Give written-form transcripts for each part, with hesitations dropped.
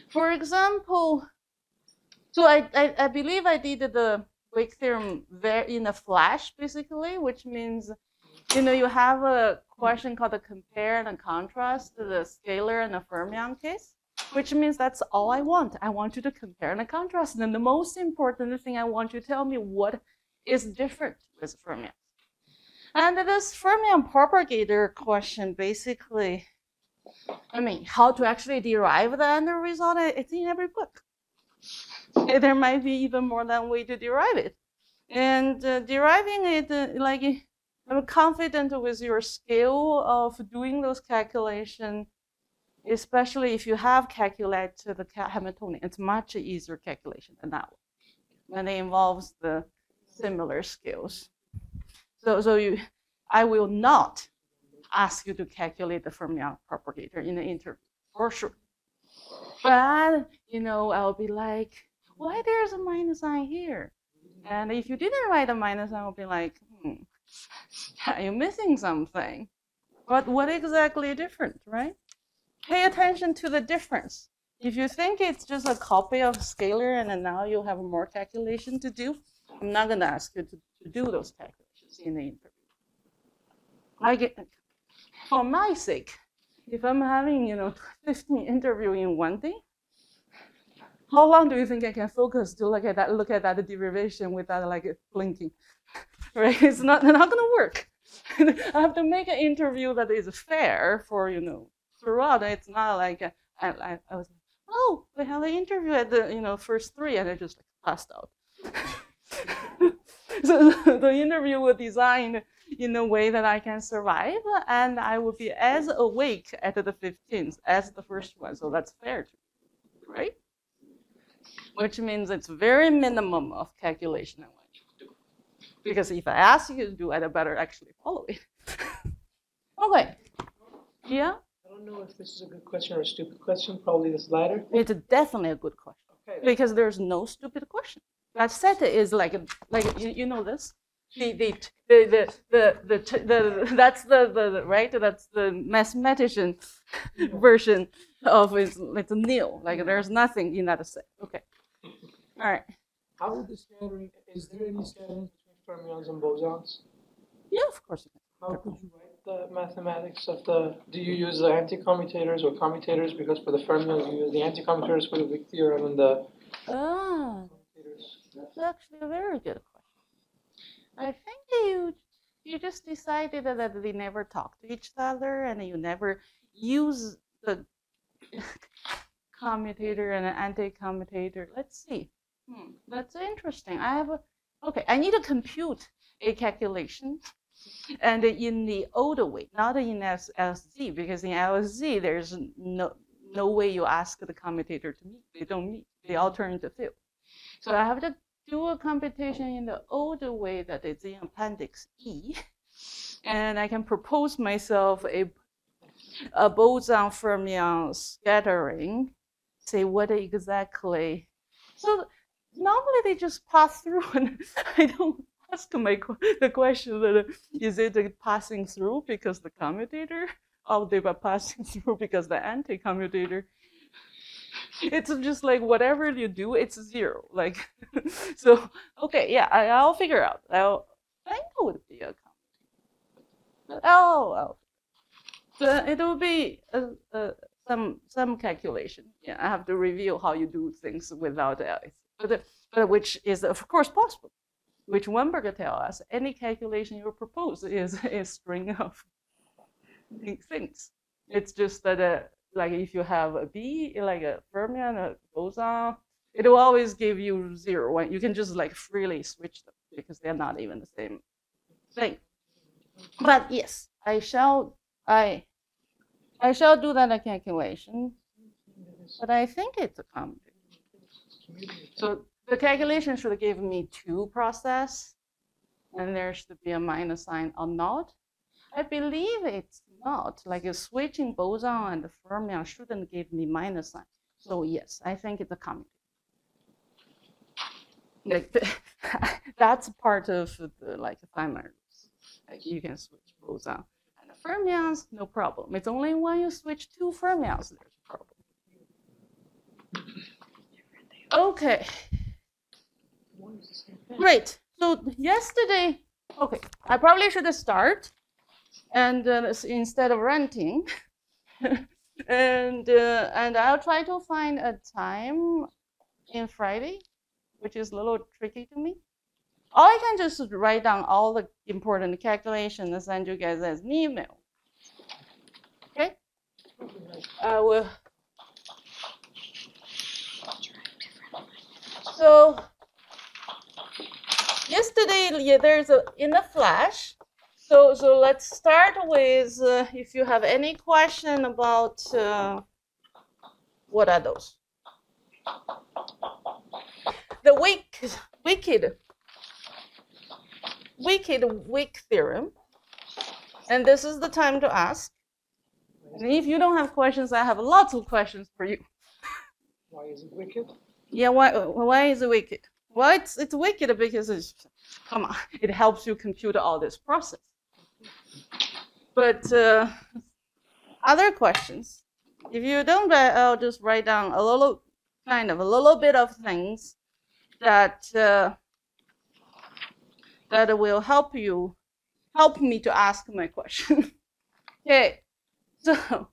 For example, so I believe I did the Wake theorem there in a flash, basically, which means, you have a question called the compare and contrast to the scalar and the fermion case, which means that's all I want. I want you to compare and contrast. And then the most important thing, I want you to tell me what is different with fermions. And this fermion propagator question, basically, how to actually derive the end result, it's in every book. There might be even more than one way to derive it. And deriving it, I'm confident with your skill of doing those calculations, especially if you have calculated the Hamiltonian. It's much easier calculation than that one when it involves the similar skills. I will not ask you to calculate the fermion propagator in the interview, for sure. But, I'll be like, why there's a minus sign here? And if you didn't write a minus sign, I'll be like, you're missing something. But what exactly different, right? Pay attention to the difference. If you think it's just a copy of scalar and then now you have more calculation to do, I'm not going to ask you to do those calculations in the interview. For my sake, if I'm having, 15 interview in one day, how long do you think I can focus to look at that derivation without blinking? Right? It's not going to work. I have to make an interview that is fair for, throughout. It's not like I was like, oh, we have an interview at the, first three, and I just passed out. So the interview was designed in a way that I can survive, and I will be as awake at the 15th as the first one. So that's fair to me, right? Which means it's very minimum of calculation I want you to do. Because if I ask you to do it, I better actually follow it. Okay. Yeah? I don't know if this is a good question or a stupid question, probably this latter. It's definitely a good question. Okay. Because there's no stupid question. That set is like you know this? That's the right? That's the mathematician version of it's nil. There's nothing in that set. Okay. All right. How would the scattering, is there any scattering between fermions and bosons? Yeah, of course you can. How could you write the mathematics of do you use the anti-commutators or commutators? Because for the fermions you use the anti-commutators for the Wick theorem and the commutators. That's actually a very good question. I think you just decided that they never talk to each other and you never use the commutator and an anti-commutator. Let's see. That's interesting. I need to compute a calculation, and in the older way, not in LSZ, because in LSZ there's no way you ask the commutator to meet. They don't meet. They all turn into field. So I have to do a computation in the older way that is in Appendix E, and I can propose myself a boson fermion scattering. Say what exactly. So normally they just pass through, and I don't ask the question that is it passing through because the commutator, or they were passing through because the anti-commutator. It's just whatever you do, it's zero. So okay, yeah, I'll figure out. I think it would be a commutator. So it will be some calculation. Yeah, I have to review how you do things without it, but which is of course possible. Which Weinberger tells us any calculation you propose is a string of things. It's just that if you have a B, like a fermion, a boson, it will always give you zero. You can just freely switch them because they're not even the same thing. But yes, I shall do that calculation. But I think it's a commutator. So the calculation should give me two process, and there should be a minus sign or not. I believe it's not. Switching boson and the fermion shouldn't give me minus sign. So yes, I think it's a commutator. That's part of the Feynman rules. You can switch boson and the fermions, no problem. It's only when you switch two fermions there's a problem. Okay. Great. So yesterday, okay, I probably should start, and instead of ranting, and I'll try to find a time in Friday, which is a little tricky to me. Or I can just write down all the important calculations and send you guys as an email. Okay? I will. So yesterday, there's in the flash. So let's start with if you have any question about what are those? The wick theorem. And this is the time to ask. And if you don't have questions, I have lots of questions for you. Why is it wicked? Yeah, why is it wicked? Well, it's wicked because come on, it helps you compute all this process. But other questions, if you don't, I'll just write down a little bit of things that that will help me to ask my question. Okay, so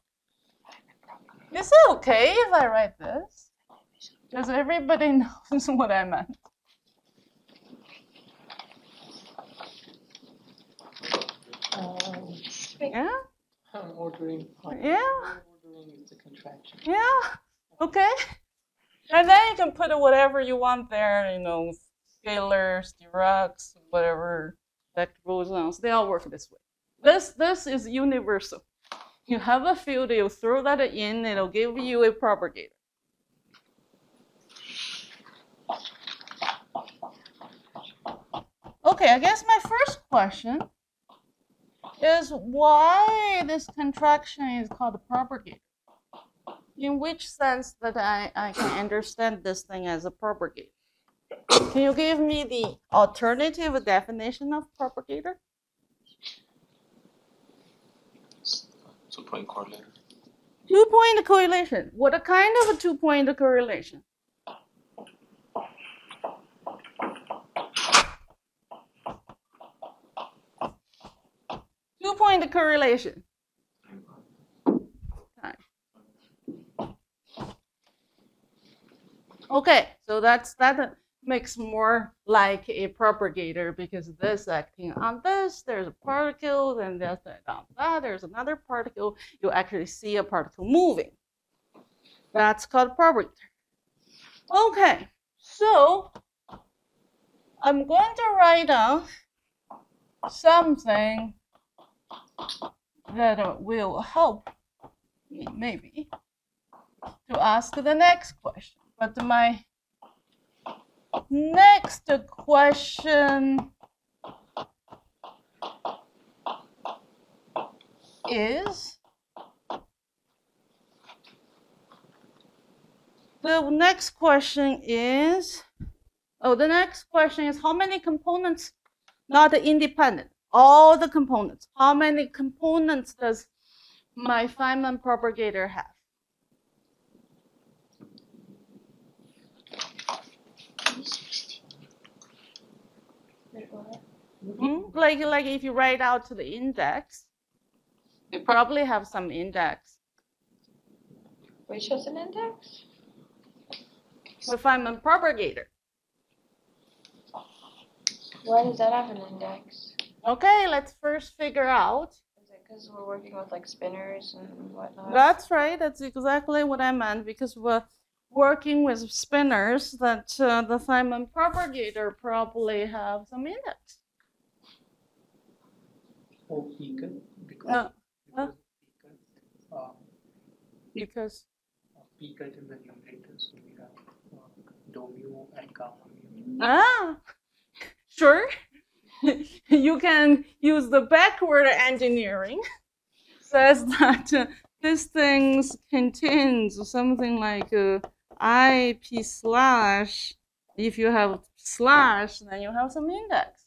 is it okay if I write this? Because everybody knows what I meant. Yeah? I'm ordering. Yeah? Ordering is the contraction. Yeah? Okay. And then you can put whatever you want there, scalars, Diracs, whatever, vector bosons, they all work this way. This is universal. You have a field, you throw that in, it'll give you a propagator. Okay, I guess my first question is why this contraction is called a propagator. In which sense that I can understand this thing as a propagator? Can you give me the alternative definition of propagator? Two-point correlation. Two-point correlation. What kind of a two-point correlation? Two-point correlation. Time. Okay, so that makes more like a propagator because this acting on this, there's a particle, then there's on that, there's another particle. You actually see a particle moving. That's called propagator. Okay, so I'm going to write down something that will help me maybe to ask the next question. But my next question is the next question is how many components, not independent, all the components. How many components does my Feynman propagator have? Like if you write out to the index, you probably have some index. Which has an index? The Feynman propagator. Why does that have an index? Okay, let's first figure out. Is it because we're working with like spinners and whatnot? That's right. That's exactly what I meant because we're working with spinners that the Feynman propagator probably have some index. Oh, Pecan? Because Pecan in the numerator, so we have dou mu and gamma mu. Ah, sure. You can use the backward engineering. Says that this thing contains something like IP slash. If you have slash, then you have some index.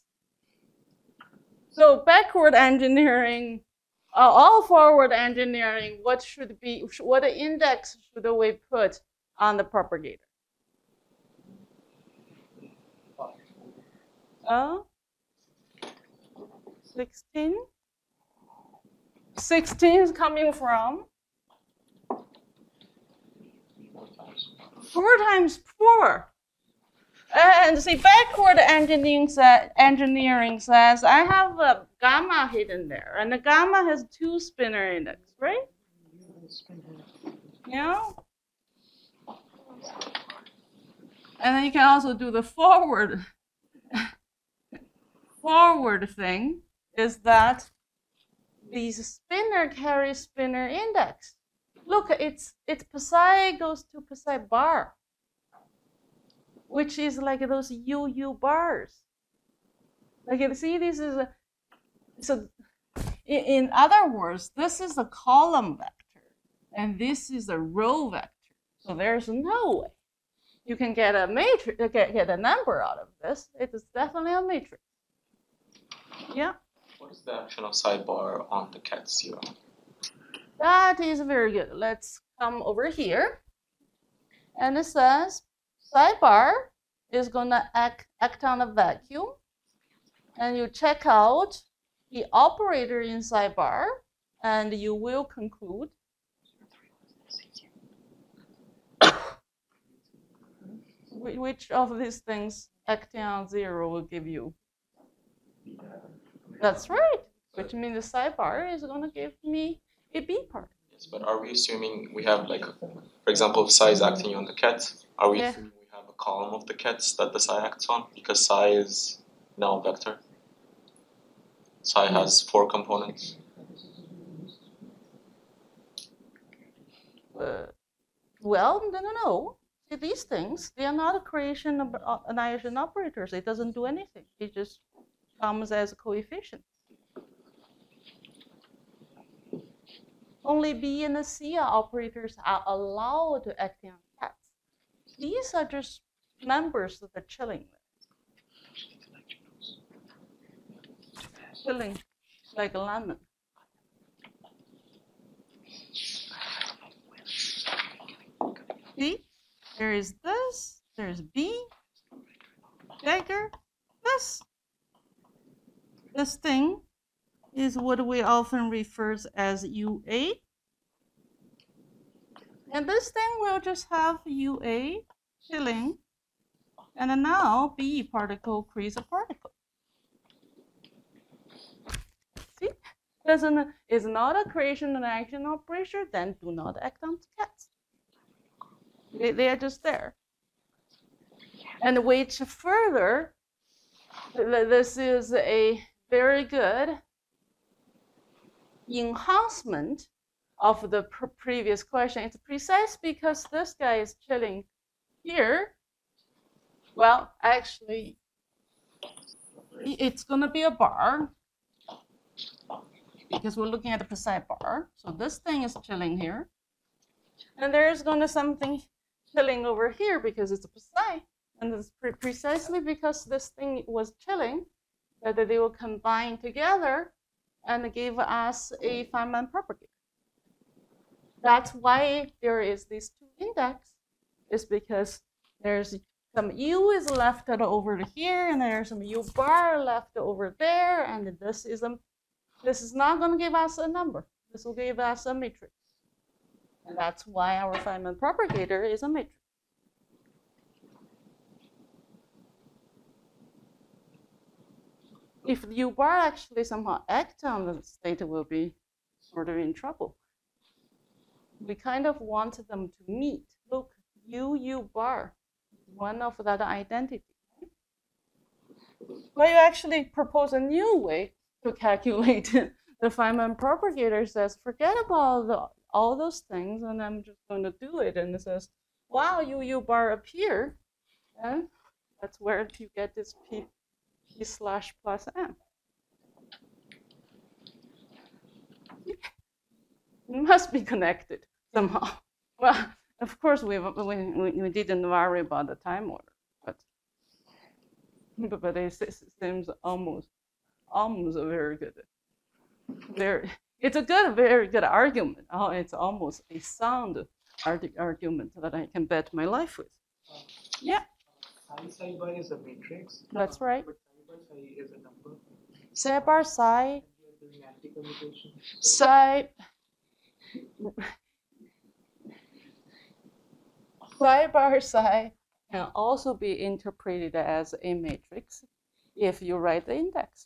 So backward engineering, all forward engineering, what index should we put on the propagator? 16. 16 is coming from 4 times 4. And see, backward engineering says I have a gamma hidden there, and the gamma has 2 spinor index, right? Yeah. And then you can also do the forward thing, is that these spinor carry spinor index. Look, it's psi goes to psi bar, which is like those UU bars. Like you see, this is so. In other words, this is a column vector, and this is a row vector. So there's no way you can get a matrix, get a number out of this. It is definitely a matrix. Yeah. What is the action of psi bar on the cat zero? That is very good. Let's come over here. And it says psi bar is going to act on a vacuum. And you check out the operator in psi bar, and you will conclude which of these things acting on 0 will give you. That's right. Which means the psi bar is going to give me a B part. Yes, but are we assuming we have, like, for example, if psi is acting on the cat, are we assuming we have a column of the cats that the psi acts on? Because psi is now a vector. Psi has 4 components. Well, no. See, these things, they are not a creation of annihilation operators. It doesn't do anything. It just comes as a coefficient. Only B and C operators are allowed to act on cats. These are just members of the chilling. Chilling like a lemon. See? There is this, there's B, dagger, this. This thing is what we often refer as UA. And this thing will just have UA chilling. And then now B particle creates a particle. See? Is not a creation and action operation, then do not act on cats. They are just there. And which further, this is a very good enhancement of the previous question. It's precise because this guy is chilling here. Well, actually, it's going to be a bar because we're looking at the psi bar. So this thing is chilling here. And there's going to something chilling over here because it's a psi. And it's precisely because this thing was chilling that they will combine together and give us a Feynman propagator. That's why there is these 2 index, is because there's some U is left over here, and there's some U bar left over there, and this is not going to give us a number. This will give us a matrix. And that's why our Feynman propagator is a matrix. If U bar actually somehow act on the state, will be sort of in trouble. We kind of want them to meet. Look, U bar, one of that identity. Well, you actually propose a new way to calculate the Feynman propagator. Says, forget about all those things, and I'm just going to do it. And it says, wow, U bar appear, and that's where you get this P slash plus M. It must be connected somehow. Well, of course, we didn't worry about the time order, but it seems almost very good. It's a very good argument. Oh, it's almost a sound argument that I can bet my life with. Yeah. Psi bar is a matrix. That's right. Is a number. Psi bar psi, Doing anti-commutation. psi bar psi can also be interpreted as a matrix if you write the index.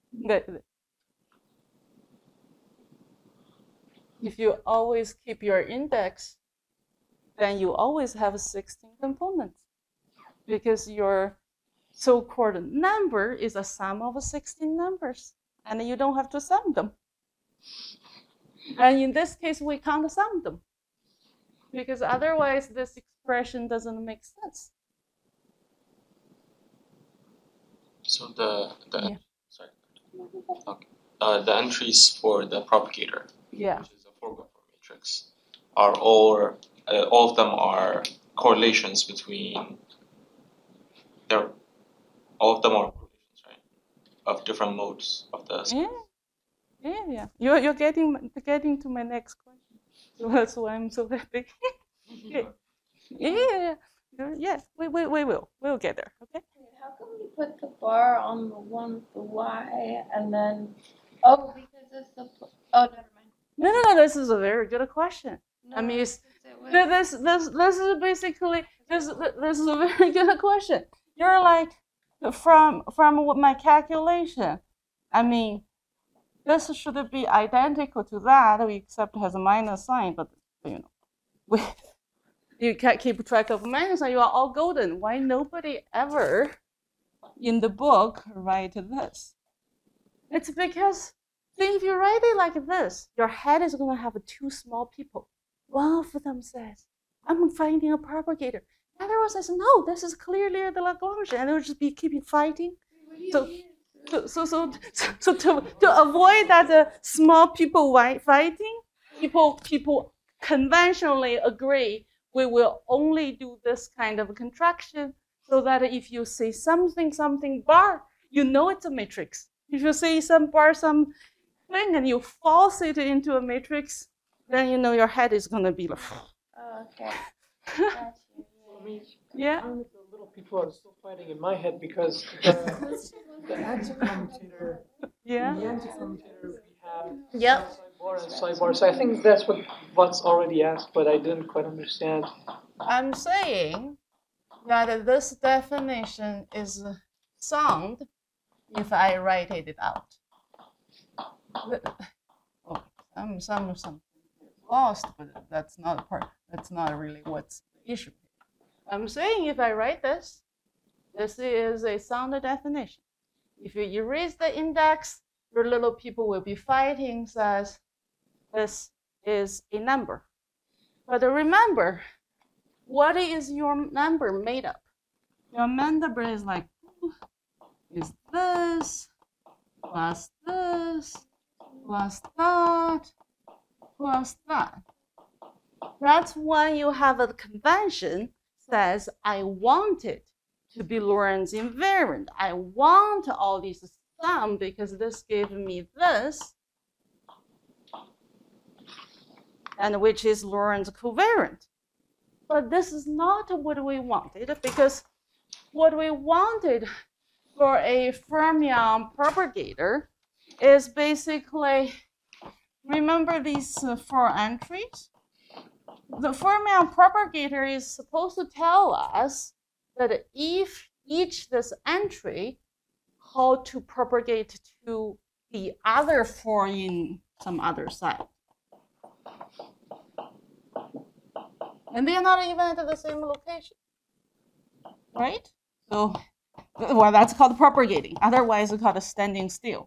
If you always keep your index, then you always have 16 components because your so-called number is a sum of 16 numbers, and you don't have to sum them. And in this case, we can't sum them because otherwise this expression doesn't make sense. So the Yeah. sorry. Okay. The entries for the propagator, Yeah. which is a 4x4 matrix, are all of them are correlations between all of them are correlations, right? Of different modes of the space. Yeah. You're getting to my next question. So that's why I'm so happy. Yeah. Yes, we will. We'll get there. Okay. How come we put the bar on the one with the Y and then because it's the never mind. No. This is a very good question. No, I mean, it's, because this is basically this is a very good question. You're like from my calculation. I mean, this should be identical to that, except it has a minus sign. But you can't keep track of minus sign. You are all golden. Why nobody ever in the book write this? It's because if you write it like this, your head is going to have two small people. One of them says, I'm finding a propagator. The other one says, no, this is clearly the Lagrange. And they'll just be keeping fighting. So to avoid that small people fighting, people conventionally agree we will only do this kind of contraction so that if you say something bar, you know it's a matrix. If you say some bar, something, and you force it into a matrix, then you know your head is going to be like. okay. Yeah. The little people are still fighting in my head because the anti-commutator. Yeah. In the anti-commutator we have Yep. psi bar and psi bar. So I think that's what's already asked, but I didn't quite understand. I'm saying that this definition is sound if I write it out. Some lost, but that's not part. That's not really what's the issue. I'm saying if I write this is a sound definition. If you erase the index, your little people will be fighting, says this is a number. But remember, what is your number made up? Your number is like, is this, plus this, plus that, plus that. That's when you have a convention says, I want it to be Lorentz invariant. I want all these sum because this gave me this, and which is Lorentz covariant. But this is not what we wanted, because what we wanted for a fermion propagator is basically, remember these 4 entries? The fermion propagator is supposed to tell us that if each this entry, how to propagate to the other 4 in some other site. And they are not even at the same location, right? So, well, that's called propagating. Otherwise, it's called standing still.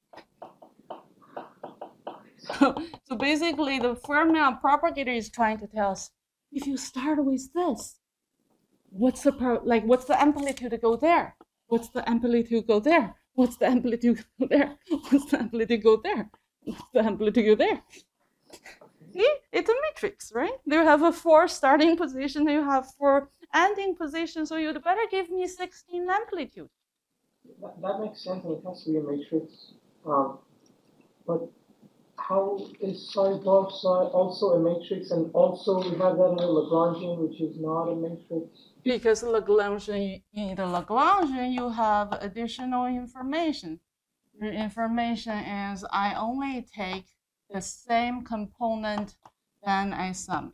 So basically, the fermion propagator is trying to tell us, if you start with this, what's the amplitude to go there? What's the amplitude go there? What's the amplitude go there? What's the amplitude go there? What's the amplitude go there? See, it's a matrix, right? You have a 4 starting position, you have 4 ending position, so you'd better give me 16 amplitude. That makes sense, and it has to be a matrix. But how is psi dot psi also a matrix, and also we have that in a Lagrangian, which is not a matrix? Because Lagrangian, in the Lagrangian, you have additional information. The information is I only take the same component, then I sum.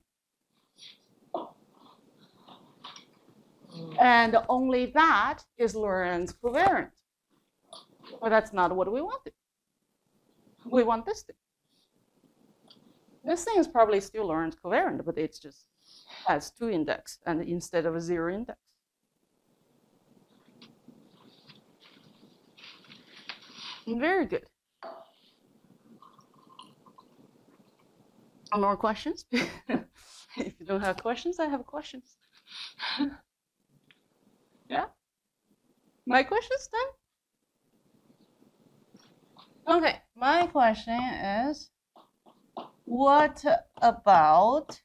And only that is Lorentz covariant. But that's not what we wanted. We want this thing. This thing is probably still Lorentz covariant, but it just has 2 index and instead of a 0 index. Very good. More questions? If you don't have questions, I have questions. Yeah? My questions then? Okay, my question is, what about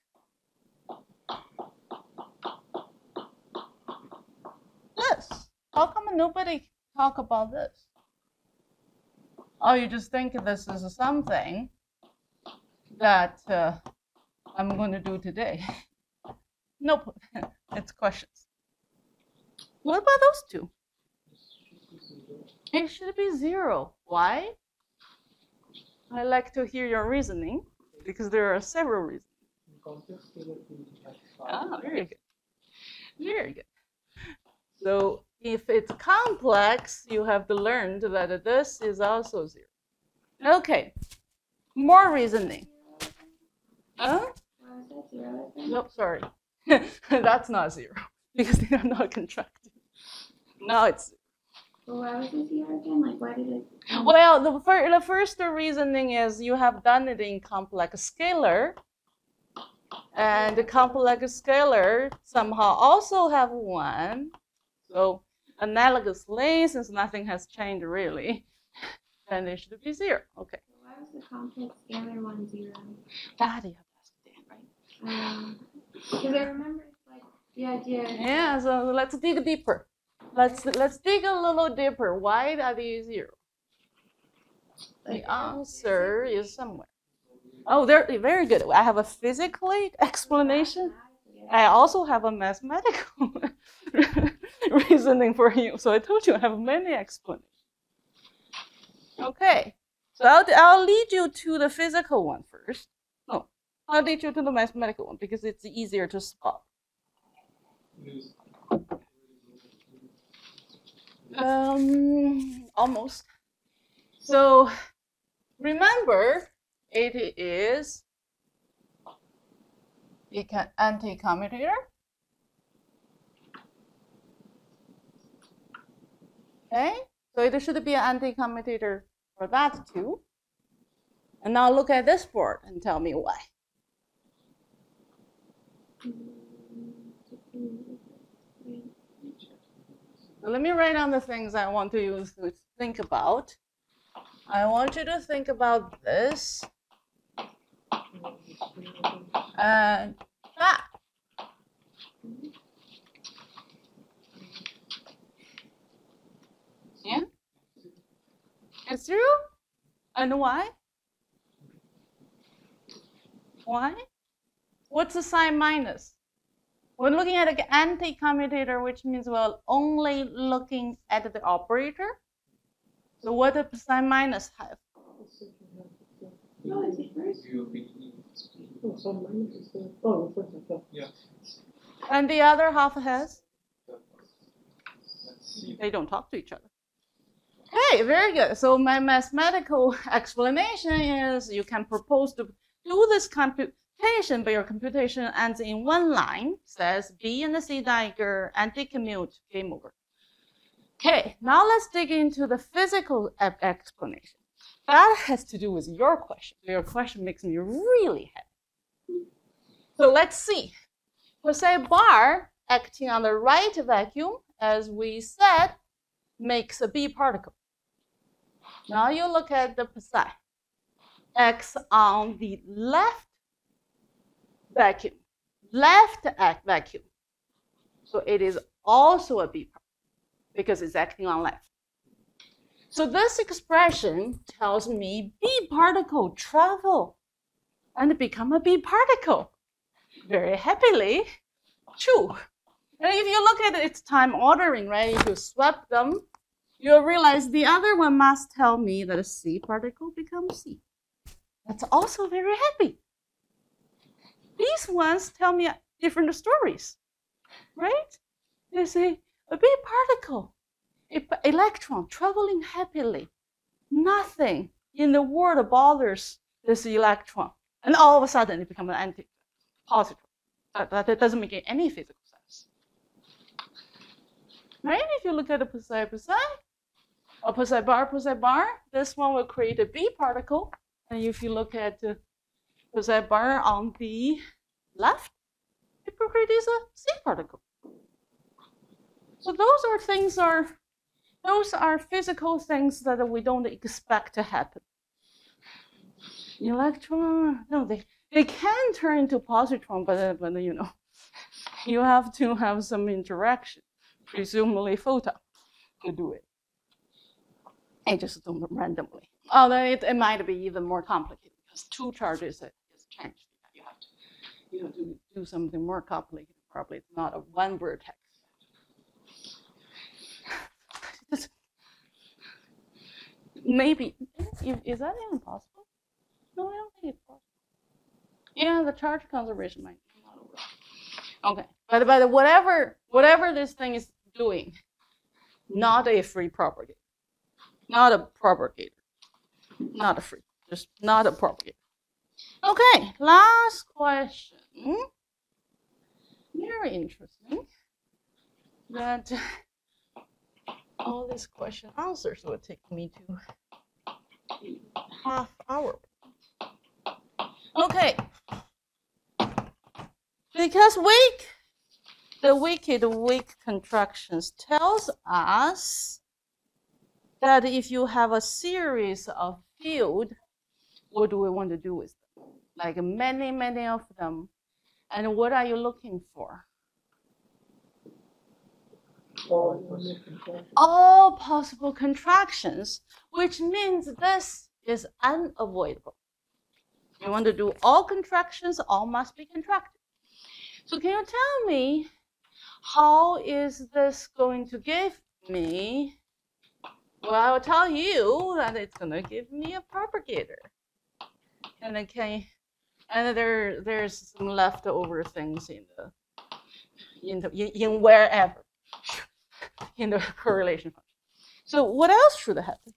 this? How come nobody talk about this? Oh, you just think this is something that I'm going to do today. Nope, it's questions. What about those two? It should be 0. Why? I like to hear your reasoning because there are several reasons. Ah, very good. Very good. So if it's complex, you have to learn that this is also 0. Okay, more reasoning. Huh? Nope, sorry. That's not 0 because they are not contracted. Now it's 0. Well, why was it 0 again? Like, why did it? Well, the first reasoning is you have done it in complex scalar. And the complex scalar somehow also have 1. So analogously, since nothing has changed really, then it should be 0. Okay. So why was the complex scalar 1 0? That you have to ask Dan, right? Because I remember like the idea. Yeah, so let's dig deeper. Let's dig a little deeper. Why are these 0? The answer is somewhere. Oh, they're very good. I have a physical explanation. I also have a mathematical reasoning for you. So I told you I have many explanations. Okay, so I'll lead you to the physical one first. No, I'll lead you to the mathematical one because it's easier to spot. Almost. So remember, it is the anti-commutator. Okay, so it should be an anti-commutator for that too. And now look at this board and tell me why. So let me write down the things I want you to think about. I want you to think about this and that. Yeah? It's true? And why? Why? What's the sign minus? We're looking at an anti-commutator, which means we're only looking at the operator. So what does sign minus have? No, is it first? Yeah. And the other half has? They don't talk to each other. Okay, very good. So my mathematical explanation is you can propose to do this computation, but your computation ends in one line, says B and the C Dagger, anti-commute, game over. Okay, now let's dig into the physical explanation. That has to do with your question. Your question makes me really happy. So let's see. For say bar acting on the right vacuum, as we said, makes a B particle. Now you look at the psi. X on the left vacuum, vacuum. So it is also a B particle because it's acting on left. So this expression tells me B particle travel and become a B particle very happily. True. And if you look at its time ordering, right, if you swap them, you'll realize the other one must tell me that a C particle becomes C. That's also very happy. These ones tell me different stories, right? They say a B particle, electron traveling happily. Nothing in the world bothers this electron. And all of a sudden it becomes an anti-positive. That doesn't make any physical sense. Right? If you look at the psi, or psi bar, this one will create a B particle. And if you look at the psi bar on the left, it produces a C particle. So those are physical things that we don't expect to happen. Electron, no, they can turn into positron, but you know, you have to have some interaction, presumably photon, to do it. I just do them randomly. Although it might be even more complicated because two charges is changed. You have to do something more complicated. Probably it's not a one vertex. Maybe is that even possible? No, I don't think it's possible. Yeah, the charge conservation might be not over. Okay, but whatever this thing is doing, not a free propagator, not a propagator, not a free, just not a propagator. Okay, last question. Very interesting. That all these question answers will take me to half hour. Okay. Because the wicked weak contractions tells us that if you have a series of field, what do we want to do with them? Like many of them. And what are you looking for? All possible contractions, which means this is unavoidable. You want to do all contractions, all must be contracted. So can you tell me, how is this going to give me? Well, I will tell you that it's going to give me a propagator. And there's some leftover things in wherever in the correlation function. So what else should happen?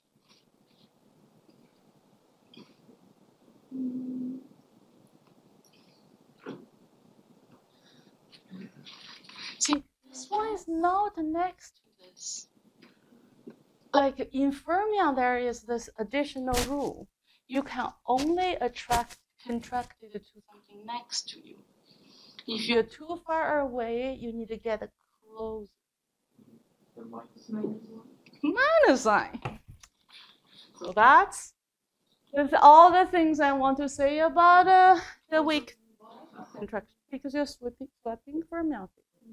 See, this one is not next to this. Like in fermion, there is this additional rule. You can only contract it to something next to you. If you're too far away, you need to get close. Minus sign. So that's all the things I want to say about the weak contraction, because you're swapping fermion.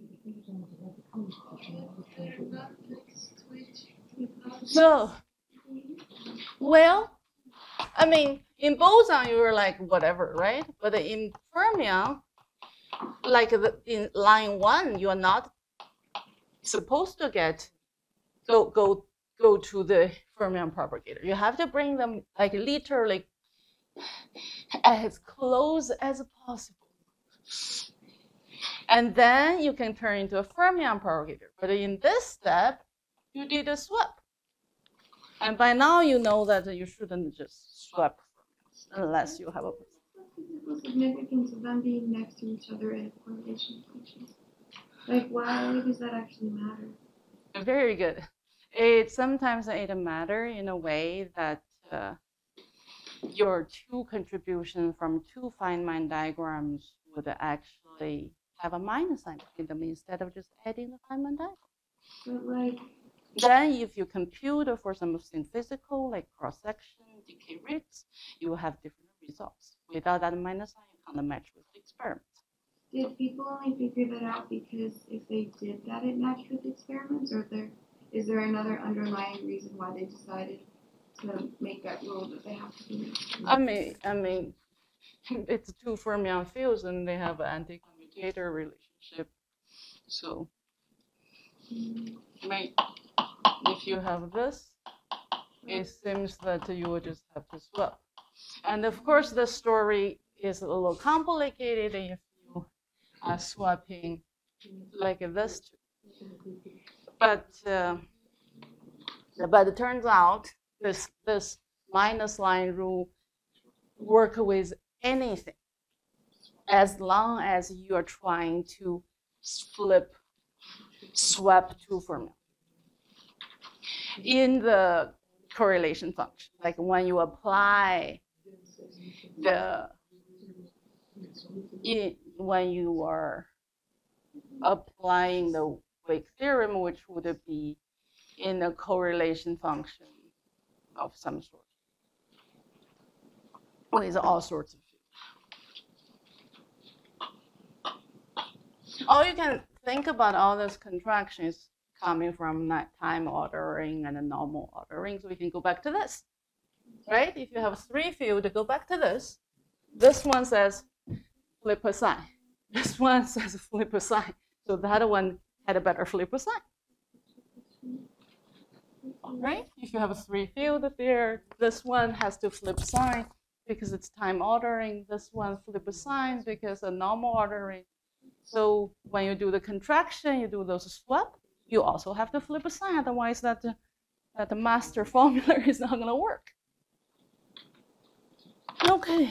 So, well, I mean, in boson you were like whatever, right? But in fermion, like in line 1, you are not supposed to go to the fermion propagator. You have to bring them like literally as close as possible. And then you can turn into a fermion propagator. But in this step, you did a swap. And by now you know that you shouldn't just swap unless you have a physical significance of them being next to each other in a correlation function. Like, why does that actually matter? Very good. Sometimes it matters in a way that your two contributions from two Feynman diagrams would actually have a minus sign between them instead of just adding the Feynman diagram. But like, then if you compute for something physical like cross-section, decay rates, you will have different results. Without that minus sign, you can't match with the experiment. Did people only figure that out because if they did that, it matched with experiments, or is there another underlying reason why they decided to make that rule that they have to be next to each other? I mean, it's two fermion fields and they have an anti-commutator relationship. So, if you have this, it seems that you will just have to swap. And of course, the story is a little complicated if you are swapping like this. But it turns out this minus line rule work with anything as long as you are trying to swap two fermions in the correlation function. Like when you apply when you are applying the Wick theorem, which would be in a correlation function of some sort with all sorts of fields. All you can think about all those contractions coming from time ordering and normal ordering. So we can go back to this, right? If you have three fields, go back to this. This one says flip a sign. This one says flip a sign. So that one had a better flip a sign, right? If you have a three field there, this one has to flip sign because it's time ordering. This one flip a sign because of normal ordering. So when you do the contraction, you do those swap, you also have to flip a sign. Otherwise, that the master formula is not going to work. Okay.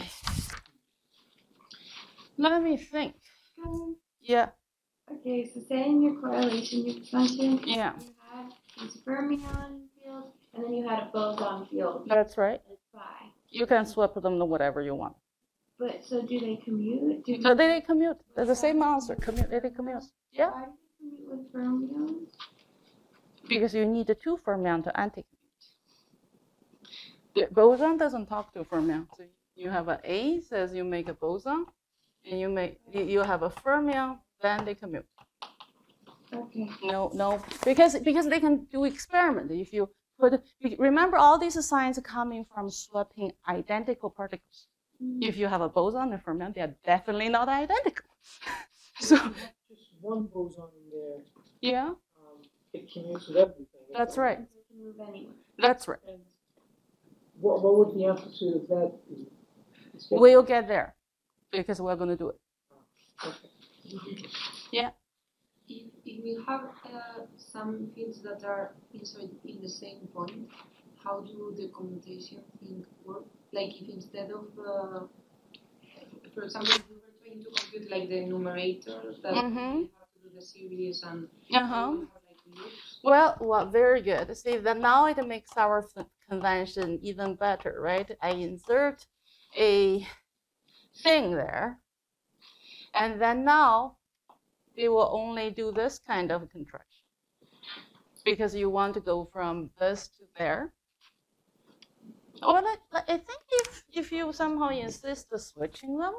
Let me think. Yeah. Okay, so say in your correlation function, Yeah. you had this fermion field, and then you had a boson field. That's right. Like phi. You can swap them to whatever you want. But so do they commute? So they commute. They're the same answer. They commute. Yeah. Why do they commute with fermions? Because you need the two fermion to anti-commute. The boson doesn't talk to fermion. So you have an A says you make a boson, and you have a fermion, then they commute. Okay. No, because they can do experiment. If you remember, all these signs are coming from swapping identical particles. If you have a boson and a fermion, they are definitely not identical. So Just one boson in there. yeah, It commutes with everything. that's right. So it can move anywhere. That's right. And what would the amplitude of that be? We'll get there because we're going to do it. Okay. Yeah. If we have some fields that are inside in the same point, how do the commutation thing work? Like if instead of, for example, if we were trying to compute like the numerator, that we have to do the series and we have like loops. Well, very good. See, that now it makes our convention even better, right? I insert a thing there, and then now it will only do this kind of contraction because you want to go from this to there. Well, I think if you somehow insist on switching them,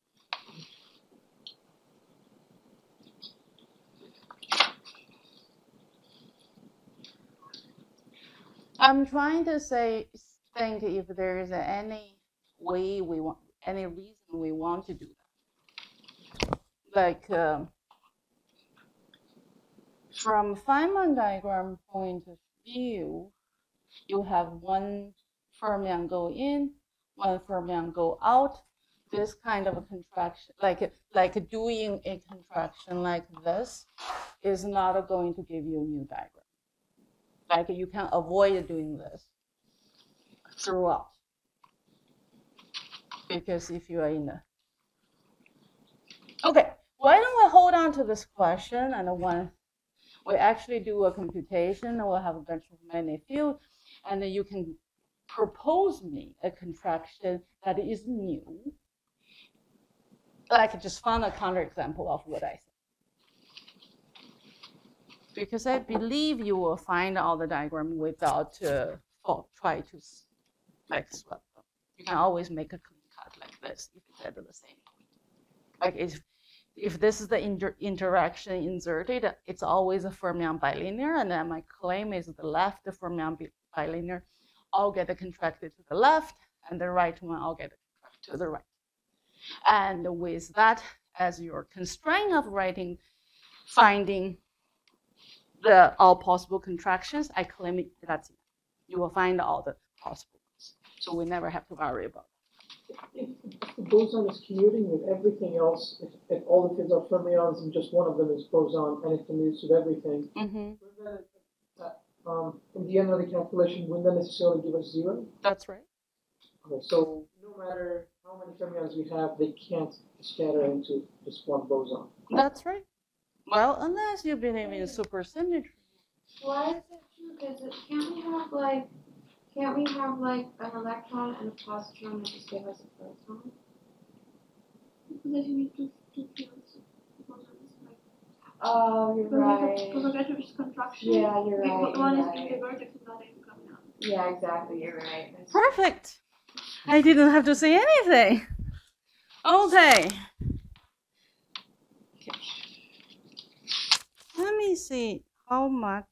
I'm trying to think if there is any way any reason we want to do that. Like from Feynman diagram point of view, you have one fermion go in, one fermion go out. This kind of a contraction, like doing a contraction like this, is not going to give you a new diagram. Like you can avoid doing this throughout. Because if you are in the... Okay, why don't we hold on to this question, and when we actually do a computation, we'll have a bunch of many fields, and then you can propose me a contraction that is new. Like I just found a counterexample of what I said. Because I believe you will find all the diagram without try to like swap them. You can always make a clean cut like this if it's at the same point. Like if this is the interaction inserted, it's always a fermion bilinear, and then my claim is the left fermion bilinear all get contracted to the left, and the right one all get contracted to the right. And with that as your constraint of finding the all possible contractions, I claim that's it. You will find all the possible ones. So we never have to worry about it. If the boson is commuting with everything else, if all the fields are fermions and just one of them is boson and it commutes with everything, in the end of the calculation, wouldn't that necessarily give us 0? That's right. Okay, so no matter how many fermions we have, they can't scatter into just one boson. That's right. Well, unless you believe in supersymmetry. Why is it true? Because can't we have like an electron and a positron that just give us a proton? Because you need two fields. Oh, you're right. Because of just contraction. Yeah, you're right. One You're is right. the vertex and the other is coming out. Yeah, exactly. You're right. Perfect. I didn't have to say anything. Okay. Let me see how much.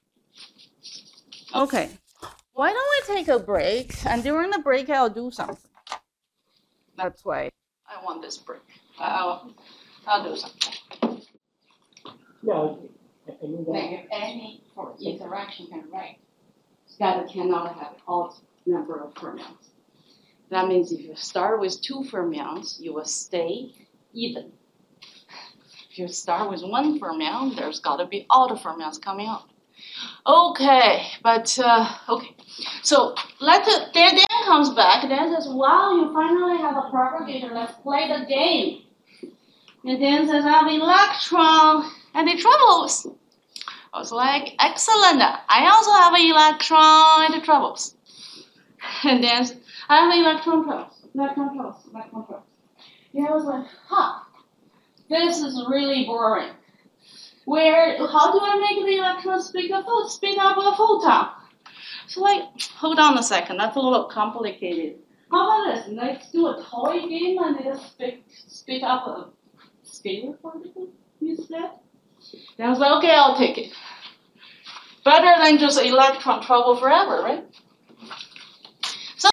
Okay. Why don't we take a break? And during the break, I'll do something. That's why I want this break. I'll do something. Yeah, I knew that. Like if any interaction can write, that cannot have odd number of fermions. That means if you start with 2 fermions, you will stay even. If you start with 1 fermion, there's got to be odd fermions coming out. Okay, but okay. So Dan comes back. Dan says, "Wow, you finally have a propagator. Let's play the game." And Dan says, "I have electron and it travels." I was like, "Excellent. I also have an electron and it travels." And then I have an electron travels. Yeah, I was like, this is really boring. How do I make the electron speed up a photon? So like, hold on a second, that's a little complicated. How about this? Let's do a toy game and just spit up a scalar particle instead. Then I was like, okay, I'll take it. Better than just electron travel forever, right? So,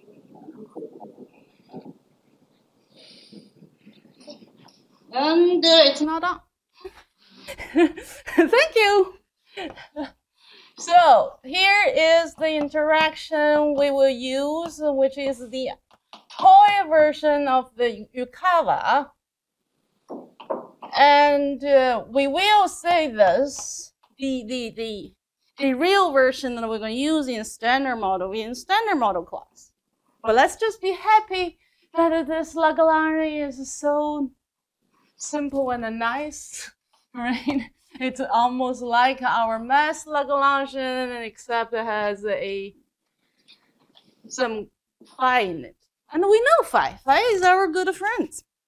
and it's not on. Thank you. So here is the interaction we will use, which is the toy version of the Yukawa. And we will say this, the real version that we're going to use in standard model class. But let's just be happy that this Lagrange is so simple and nice, right? It's almost like our mass Lagrange, except it has some phi in it. And we know phi. Phi is our good friend.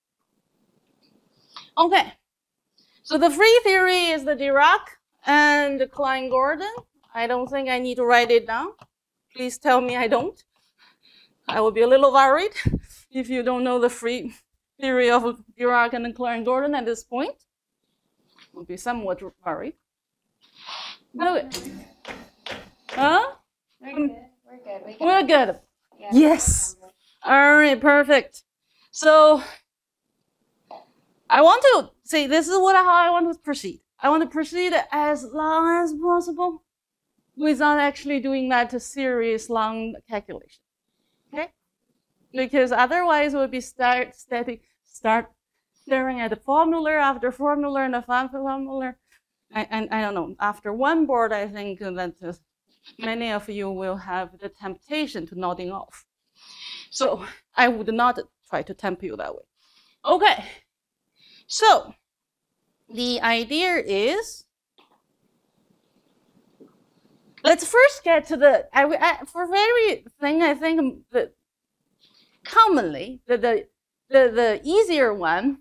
Okay. So the free theory is the Dirac and the Klein-Gordon. I don't think I need to write it down. Please tell me I don't. I will be a little worried if you don't know the free theory of Dirac and Klein-Gordon at this point. Will be somewhat worried. Okay. Huh? We're good. Yeah. Yes. All right, perfect. So I want to see, this is how I want to proceed. I want to proceed as long as possible without actually doing that serious long calculation. Okay? Because otherwise we'll be start staring at the formula after formula and the formula. And I don't know, after one board, I think that many of you will have the temptation to nodding off. So I would not try to tempt you that way. Okay. So the idea is, let's first get to the, for very thing, I think that commonly, the easier one,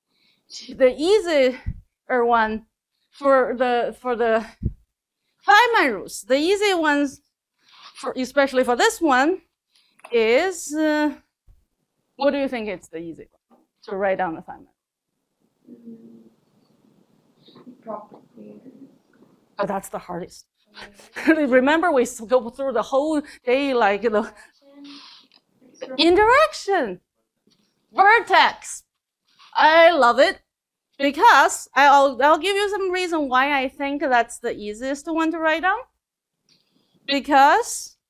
for the Feynman rules, the easy ones, especially for this one, is, what do you think it's the easy one to write down the Feynman? Propagator. Oh, that's the hardest. Remember, we go through the whole day, like, you know, interaction. Vertex. I love it because I'll give you some reason why I think that's the easiest one to write down. Because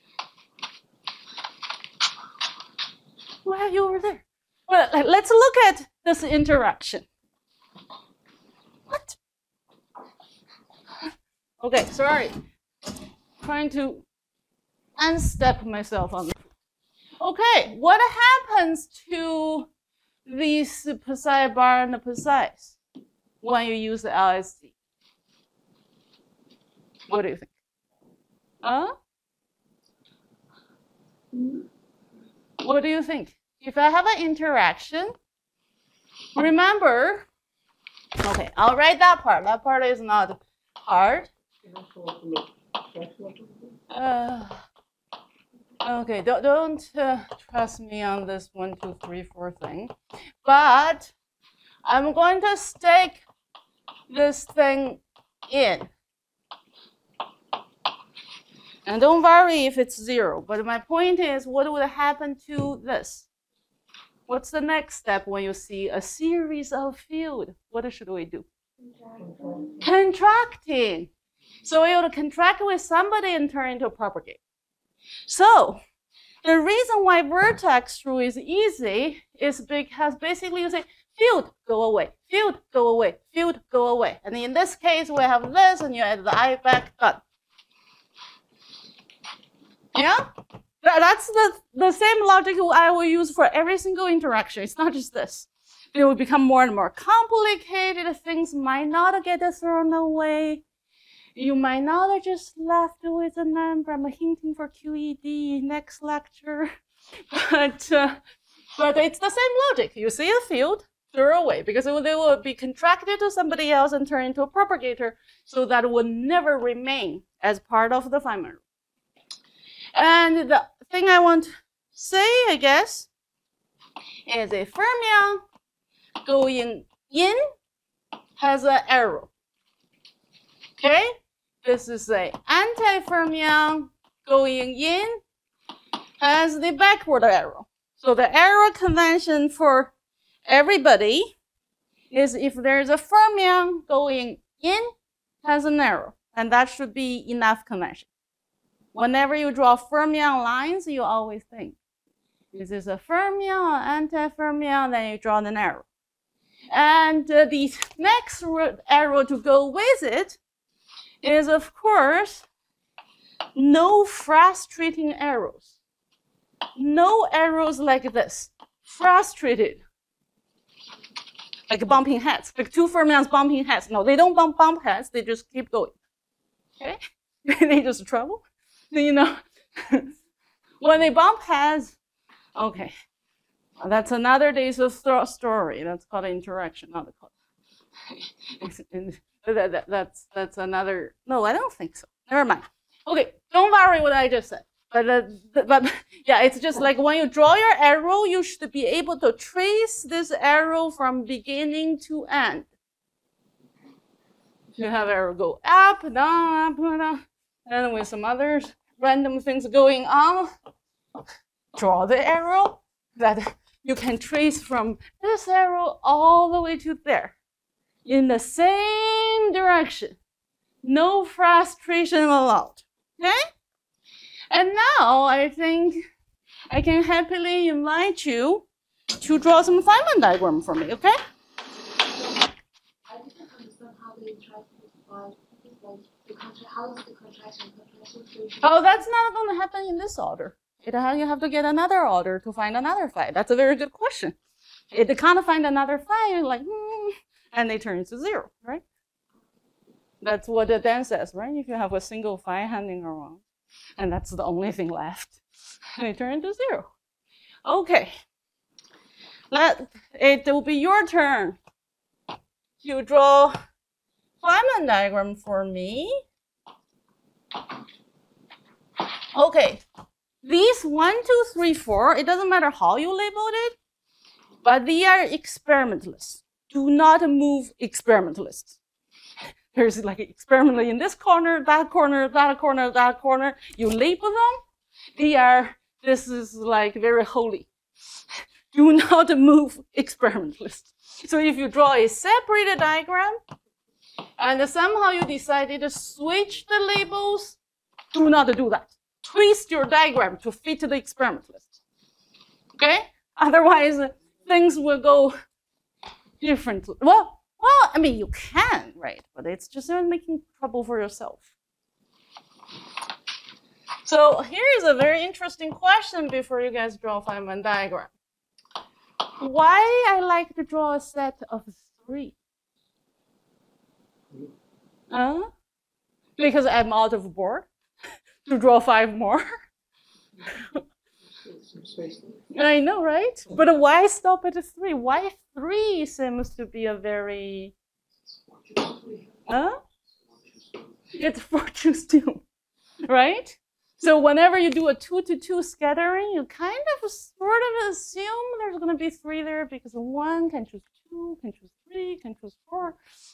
why are you over there? Well, let's look at this interaction. What? Okay, sorry. Trying to unstep myself on the. Okay, what happens to these psi bar and the psi's when you use the LSD? What do you think? Huh? What do you think? If I have an interaction, remember, okay, I'll write that part. That part is not hard. Okay, don't trust me on this 1, 2, 3, 4 thing, but I'm going to stick this thing in. And don't worry if it's 0, but my point is, what would happen to this? What's the next step when you see a series of field? What should we do? Contracting. So you would contract with somebody and turn into a propagate. So the reason why vertex through is easy is because basically you say, field, go away, field, go away, field, go away. And in this case, we have this, and you add the I back, done. Yeah? That's the same logic I will use for every single interaction. It's not just this. It will become more and more complicated. Things might not get thrown away. You might not have just left with a number. I'm hinting for QED next lecture. But it's the same logic. You see a field, throw away, because they will be contracted to somebody else and turn into a propagator, so that it will never remain as part of the Feynman rule. And the thing I want to say, I guess, is a fermion going in has an arrow. Okay? This is an anti-fermion going in has the backward arrow. So the arrow convention for everybody is if there's a fermion going in has an arrow, and that should be enough convention. Whenever you draw fermion lines, you always think, is this a fermion or anti-fermion? Then you draw an arrow. And the next arrow to go with it is, of course, no frustrating arrows. No arrows like this. Frustrated. Like bumping heads. Like two fermions bumping heads. No, they don't bump heads. They just keep going. Okay? They just travel. You know, when they bump heads, okay, that's another day's story. That's called interaction, not called. That's another. No, I don't think so. Never mind. Okay, don't worry what I just said. But yeah, it's just like when you draw your arrow, you should be able to trace this arrow from beginning to end. You have arrow go up, down, up, down. And with some other random things going on, draw the arrow that you can trace from this arrow all the way to there in the same direction. No frustration allowed. Okay? And now I think I can happily invite you to draw some Feynman diagram for me, okay? I didn't understand how they interact with how does the contraction Oh, that's not going to happen in this order. You have to get another order to find another phi. That's a very good question. If they can't find another phi, you're like, and they turn into 0, right? That's what the Dan says, right? If you have a single phi hanging around, and that's the only thing left, they turn into 0. Okay. It will be your turn to draw Feynman diagram for me. Okay, these 1, 2, 3, 4, it doesn't matter how you labeled it, but they are experimentalists. do not move experimentalists. There's like an experiment in this corner, that corner, that corner, that corner. You label them. This is like very holy. Do not move experimentalists. So if you draw a separated diagram, and somehow you decided to switch the labels, do not do that. Twist your diagram to fit the experimentalist. Okay? Otherwise, things will go differently. Well, I mean, you can, right? But it's just making trouble for yourself. So here is a very interesting question before you guys draw a Feynman diagram. Why I like to draw a set of 3? Because I'm out of board to draw 5 more. I know, right? But why stop at 3? Why 3 seems to be a very... It's 4 choose 2, right? So whenever you do a 2-to-2 scattering, you kind of sort of assume there's going to be 3 there because 1 can choose 2, can choose 3, can choose 4,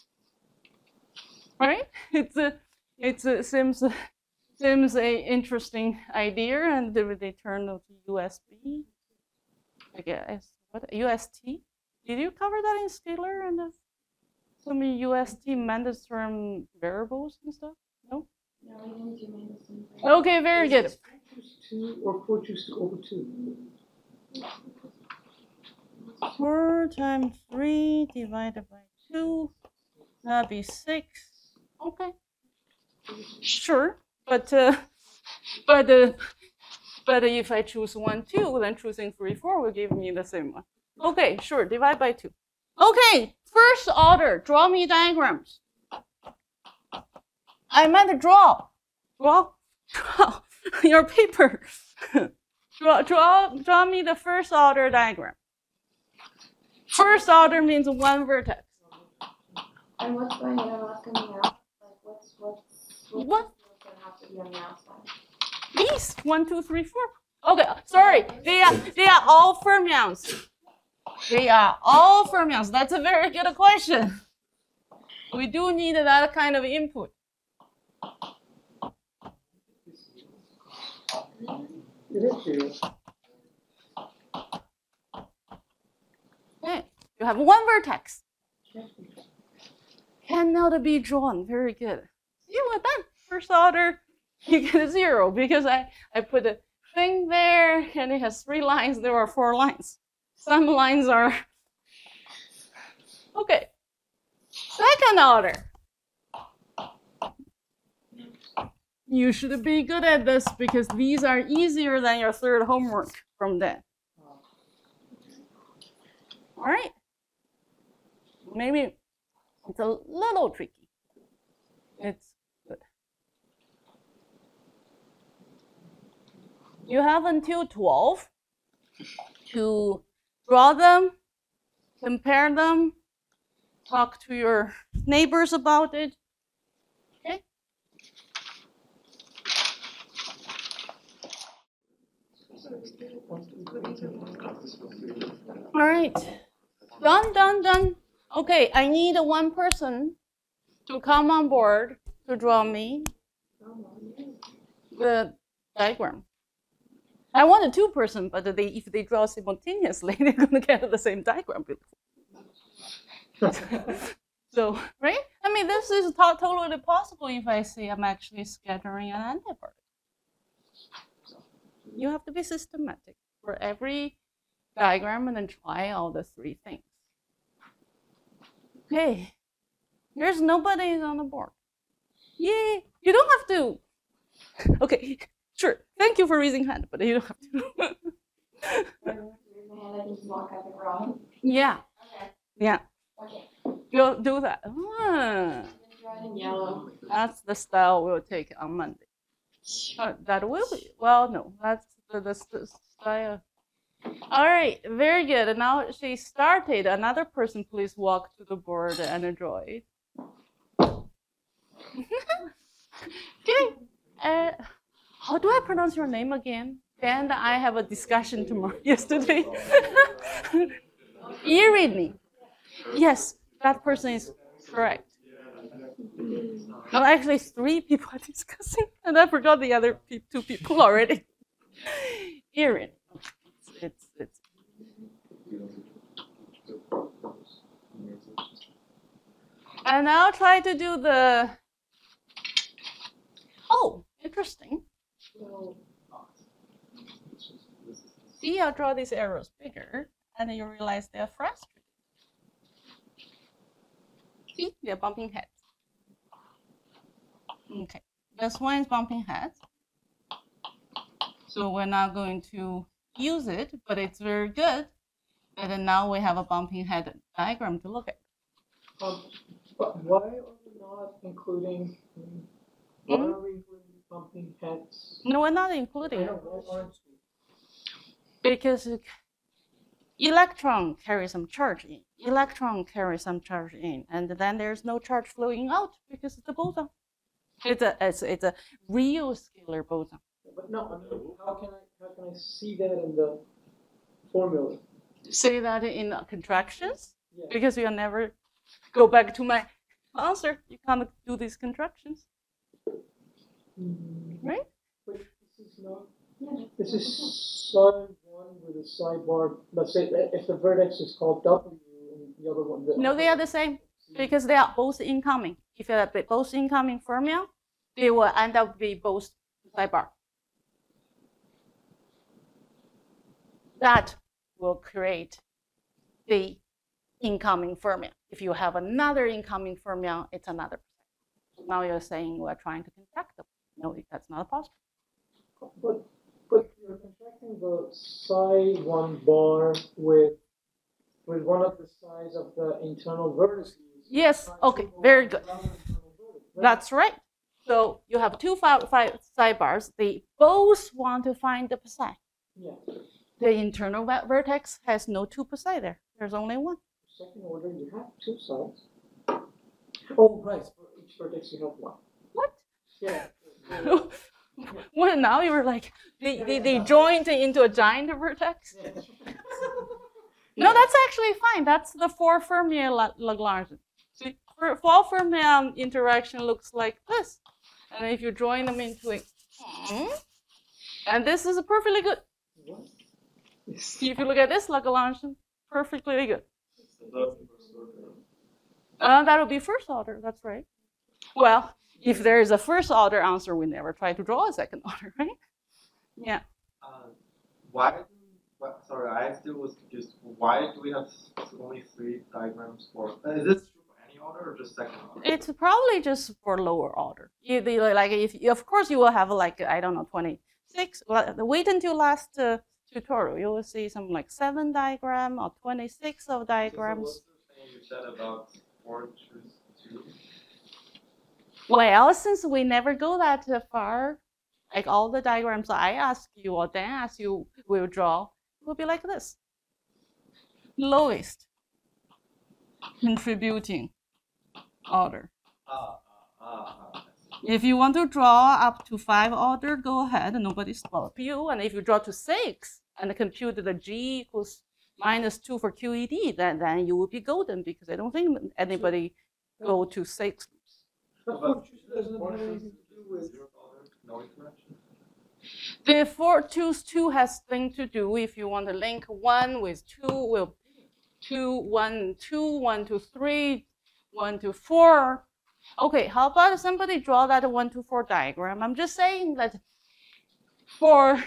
right? It seems a interesting idea, and they turn to USB. I guess what UST? Did you cover that in scalar and some UST Mandelstam variables and stuff? No. No, we didn't do Mandelstam. Okay, very good. 4 choose 2 or 4 choose 2 over 2? 4 times 3 divided by 2, that'd be 6. Okay, sure, but if I choose 1, 2, then choosing 3, 4 will give me the same one. Okay, sure, divide by 2. Okay, first order, draw me diagrams. I meant draw your paper. draw me the first order diagram. First order means 1 vertex. And what's going in and what's coming out? Like what's What? going to have to be on the outside? These 1, 2, 3, 4. Okay, sorry. They are all fermions. They are all fermions. That's a very good question. We do need that kind of input. It is true. Okay, you have 1 vertex. Cannot be drawn. Very good. See what that first order, you get a 0 because I put a thing there and it has 3 lines. There are 4 lines. Some lines are okay. Second order. You should be good at this because these are easier than your 3rd homework from then. All right. Maybe it's a little tricky. It's good. You have until 12 to draw them, compare them, talk to your neighbors about it. Okay? All right. Done. Okay, I need 1 person to come on board to draw me the diagram. I want a 2 person, but if they draw simultaneously, they're going to get the same diagram. So, right? I mean, this is totally possible if I say I'm actually scattering an antibody. So you have to be systematic for every diagram and then try all the 3 things. Okay, there's nobody on the board. Yay! You don't have to. Okay, sure. Thank you for raising hand, but you don't have to. Yeah. Okay. Yeah. Okay. You'll do that. Draw it in yellow. That's the style we'll take on Monday. That will be. Well, no, that's the style. All right, very good. Now she started. Another person, please walk to the board and draw it. Okay. How do I pronounce your name again? And I have a discussion tomorrow. Yesterday. Irini. Yes, that person is correct. No, actually, 3 people are discussing, and I forgot the other 2 people already. Erin. It's. And I'll try to do the. Oh, interesting. See, I'll draw these arrows bigger, and then you realize they're frustrated. See, they're bumping heads. Okay, this one is bumping heads. So we're not going to use it, but it's very good. And then now we have a bumping head diagram to look at. But why are we not including? Why are we including bumping heads? No, we're not including it. Why aren't we? Because electron carries some charge in. Electron carries some charge in, and then there's no charge flowing out because it's a boson. It's a real scalar boson. But no, I mean, how can I see that in the formula? Say that in contractions, Yeah. because you'll never go back to my answer. You can't do these contractions, right? But this is not. This is psi 1 with a sidebar. Let's say if the vertex is called W and the other one. No, they are the same because they are both incoming. If you have both incoming fermion, they will end up be both sidebar. That will create the incoming fermion. If you have another incoming fermion, it's another percent. Now you're saying we're trying to contract them. No, that's not possible. But you're contracting the psi 1 bar with one of the sides of the internal vertices. Yes, okay, very good. That's right. So you have 2 sidebars. They both want to find the psi. Yeah. The internal vertex has no 2 psi there. There's only 1. Second order, you have 2 sides. Oh, right. For each vertex, you have 1. What? Yeah. Well, now you're like, they joined into a giant vertex? No, that's actually fine. That's the 4 fermion Lagrangian. So 4 fermion interaction looks like this. And if you join them into a, and this is perfectly good. What? If you look at this Lagrangian, perfectly good. That would be first order, that's right. Well, if there is a first order answer, we never try to draw a second order, right? Yeah. Sorry, I still was confused. Why do we have only 3 diagrams for? Is this true for any order or just second order? It's probably just for lower order. Of course, you will have like, I don't know, 26. Well, wait until last tutorial. You will see some like 7 diagram or 26 of diagrams. So what's the thing you said about 4 choose 2? Well, since we never go that far, like all the diagrams I ask you or Dan asks you will draw will be like this. Lowest contributing order. If you want to draw up to 5 order, go ahead, nobody stop you. And if you draw to 6 and compute the G equals -2 for QED, then you will be golden, because I don't think anybody go to 6. But 4 doesn't have anything to do with. No interaction. The 4 choose 2 has thing to do if you want to link 1 with 2, will 2, 1, 2, 1 to 3, 1 to 4. Okay, how about somebody draw that 1 to 4 diagram? I'm just saying that for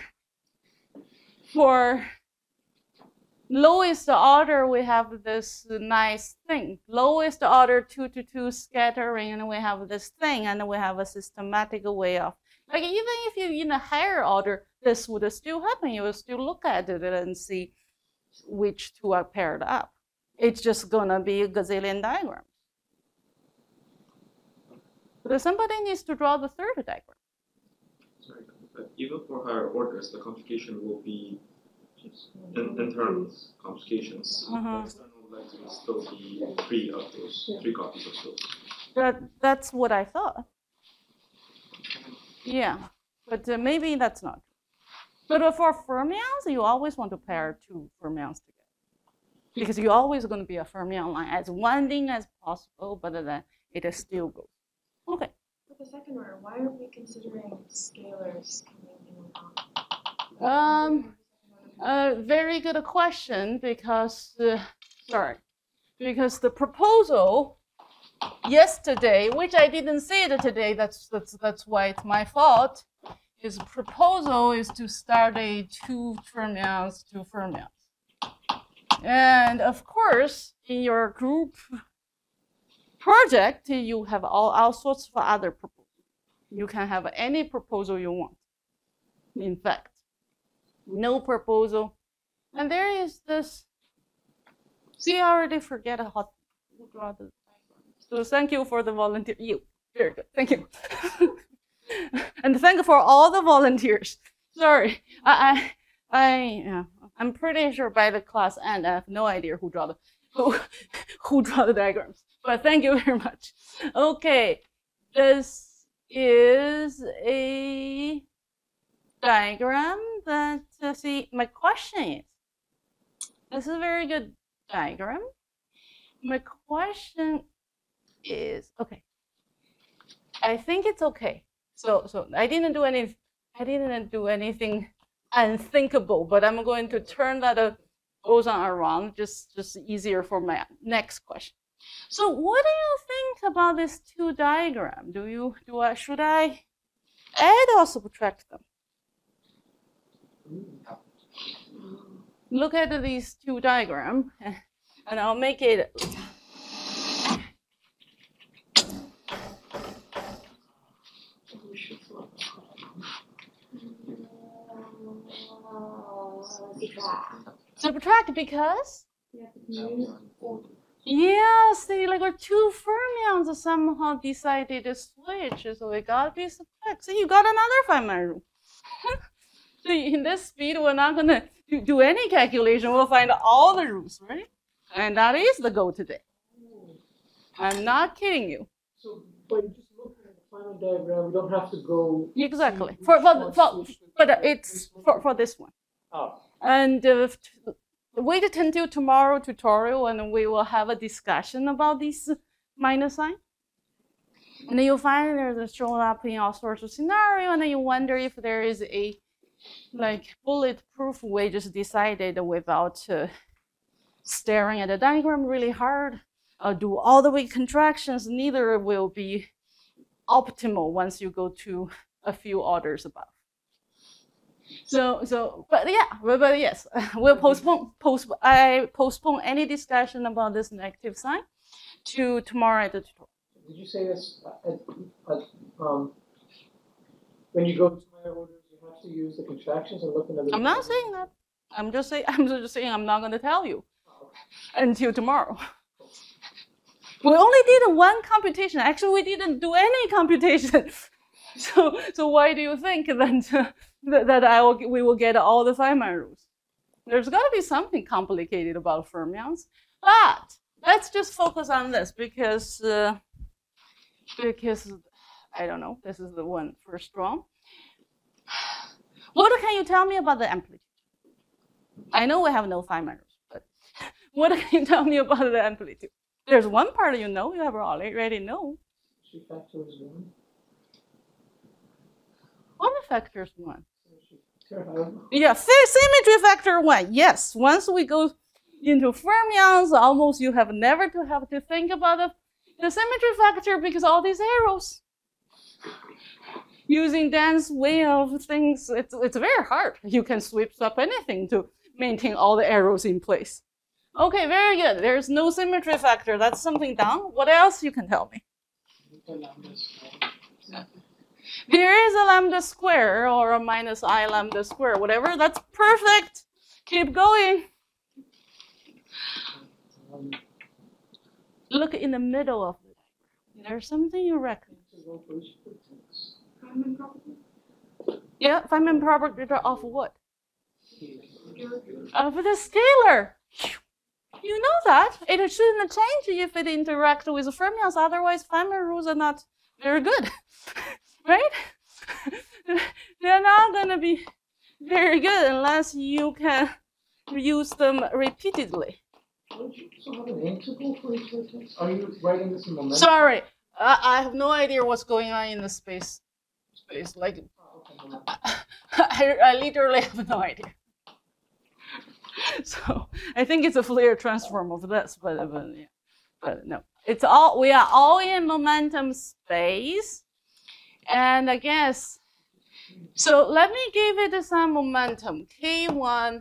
lowest order, we have this nice thing. Lowest order 2 to 2 scattering, and we have this thing, and we have a systematic way of, like, even if you in a higher order, this would still happen. You will still look at it and see which 2 are paired up. It's just gonna be a gazillion diagrams. But somebody needs to draw the 3rd diagram. Sorry, but even for higher orders, the complication will be internal complications. The external legs will still be 3 of those, 3 copies of those. That's what I thought. Yeah, but maybe that's not. But for fermions, you always want to pair 2 fermions together. because you're always going to be a fermion line as winding as possible, but then it still goes. Okay. For the second order, why are we considering scalars coming in and out? Very good question, because because the proposal yesterday, which I didn't say it today, that's why it's my fault. His proposal is to start a two fermions. And of course, in your group project, you have all sorts of other proposals. You can have any proposal you want. In fact, no proposal. And there is this, see, I already forget how to draw the diagram. So thank you for the volunteer. You, very good, thank you. And thank you for all the volunteers. Sorry, I'm pretty sure by the class end, I have no idea who draw the diagrams. But thank you very much. Okay, this is a diagram that, see, my question is, this is a very good diagram. My question is, okay, I think it's okay. So I didn't do anything unthinkable, but I'm going to turn that boson around, just easier for my next question. So what do you think about these two diagrams? Should I add or subtract them? Look at these two diagrams, and I'll make it. Subtract because? Yes, like two fermions somehow decided to switch, so it got to be subtract. So you got another Feynman rule. So in this speed, we're not going to do any calculation. We'll find all the rules, right? And that is the goal today. I'm not kidding you. So by just looking at the final diagram, we don't have to go. Exactly. But it's for this one. Oh. And wait until tomorrow tutorial, and we will have a discussion about this minus sign. And then you'll find there's shown up in all sorts of scenario, and then you wonder if there is a bulletproof way just decided without staring at the diagram really hard, do all the way contractions. Neither will be optimal once you go to a few orders above. But yes, we'll postpone any discussion about this negative sign to tomorrow at the tutorial. Did you say this when you go to higher orders, you have to use the contractions and look at the. I'm not saying that. I'm just saying I'm not going to tell you until tomorrow. We only did one computation. Actually, we didn't do any computation. So why do you think that we will get all the Feynman rules? There's got to be something complicated about fermions. But let's just focus on this because I don't know. This is the one first drawn. What can you tell me about the amplitude? I know we have no Feynman rules, but what can you tell me about the amplitude? There's one part you have already know. She factors 1. What factor is 1? Yeah, symmetry factor 1. Yes, once we go into fermions, almost you have never to have to think about the symmetry factor because all these arrows. Using Dan's way of things, it's very hard. You can swap anything to maintain all the arrows in place. Okay, very good. There's no symmetry factor. That's something down. What else you can tell me? There is a lambda square or a minus I lambda square, whatever. That's perfect. Keep going. Look in the middle of the diagram. There's something you reckon. Yeah, Feynman property of what? Of the scalar. You know that. It shouldn't change if it interacts with fermions. Otherwise, Feynman rules are not very good. Right? They're not going to be very good unless you can use them repeatedly. Don't you also have an integral for each vertex? Are you writing this in momentum? Sorry, I have no idea what's going on in the space. Like, I literally have no idea. So I think it's a Fourier transform of this, but yeah, but no, it's all, we are all in momentum space, and I guess, so let me give it some momentum, K1,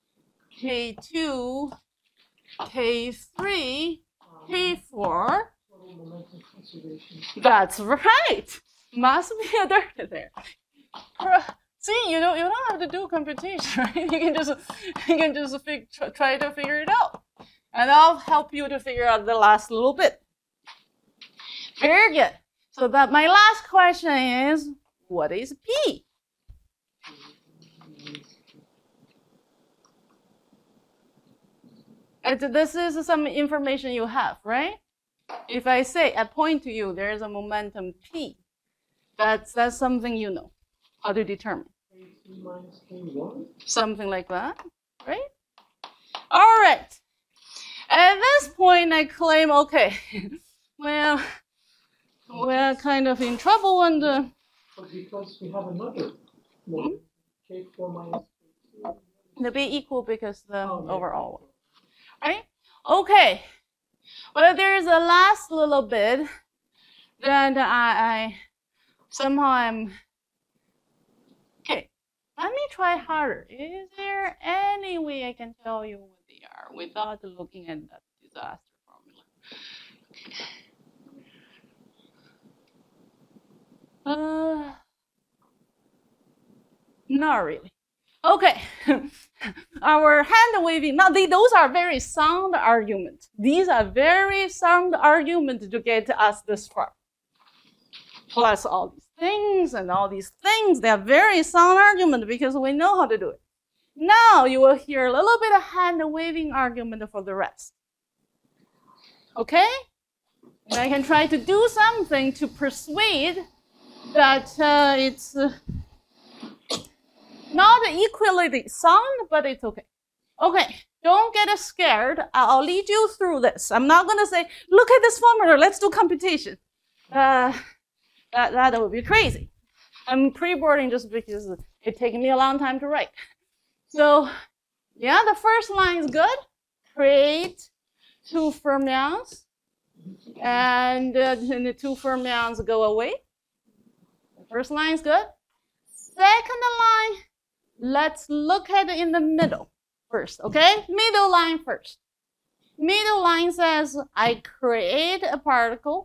K2, K3, K4. That's right. Must be a dirt there. See, you don't have to do computation, right? You can just try to figure it out, and I'll help you to figure out the last little bit. Very good. So that my last question is, what is P? And this is some information you have, right? If I say, I point to you, there is a momentum P. That's something you know how to determine. K3 minus K1? Something like that, right? All right. At this point, I claim, okay, well, we're kind of in trouble, and But because we have another one, K4 minus K2. they'll be equal because the overall one, right? Okay. But there's a last little bit that I somehow I'm, okay, let me try harder. Is there any way I can tell you what they are without looking at that disaster formula? Not really. Okay, our hand waving, now those are very sound arguments. These are very sound arguments to get us this far. Plus all these things and all these things, they are very sound arguments because we know how to do it. Now you will hear a little bit of hand waving argument for the rest. Okay? And I can try to do something to persuade that it's not equally sound, but it's okay. Okay, don't get scared. I'll lead you through this. I'm not going to say, look at this formula, let's do computation. That would be crazy. I'm pre-boarding just because it takes me a long time to write. So, yeah, the first line is good. Create two fermions, and then the two fermions go away. The first line is good. Second line, let's look at it in the middle first, okay? Middle line first. Middle line says, I create a particle.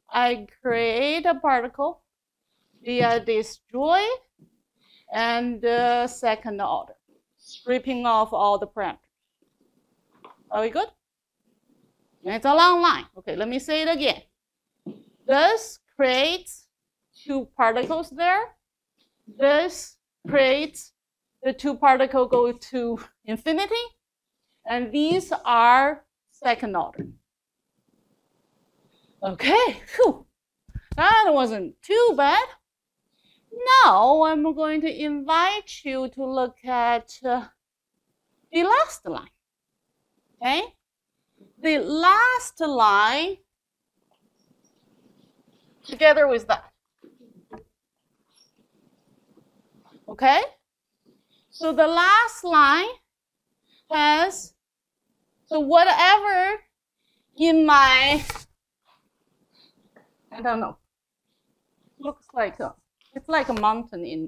Via destroy and second order, stripping off all the parameters. Are we good? And it's a long line. Okay, let me say it again. This creates two particles there. This creates the two particles go to infinity. And these are second order. Okay, whew. That wasn't too bad. Now I'm going to invite you to look at the last line. Okay? The last line together with that. Okay? So the last line has, so whatever in my, I don't know, looks like it's like a mountain in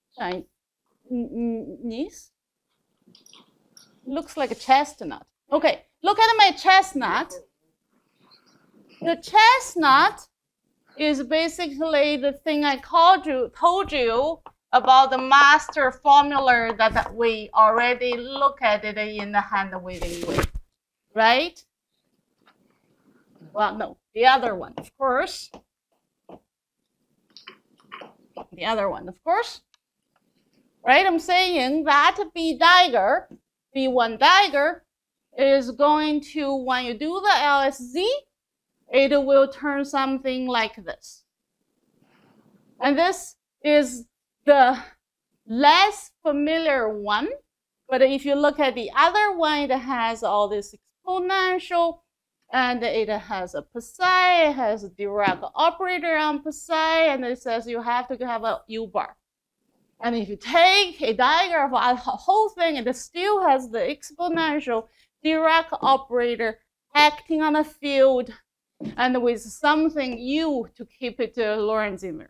Chinese. Looks like a chestnut. Okay, look at my chestnut. The chestnut is basically the thing I told you about the master formula that we already look at it in the hand waving way, right? Well, no, the other one, of course. The other one, of course. Right, I'm saying that B1 dagger is going to, when you do the LSZ, it will turn something like this. And this is the less familiar one, but if you look at the other one, it has all these exponential, and it has a psi, it has a Dirac operator on psi, and it says you have to have a U-bar. And if you take a diagram of the whole thing, it still has the exponential Dirac operator acting on a field and with something U to keep it Lorentz invariant.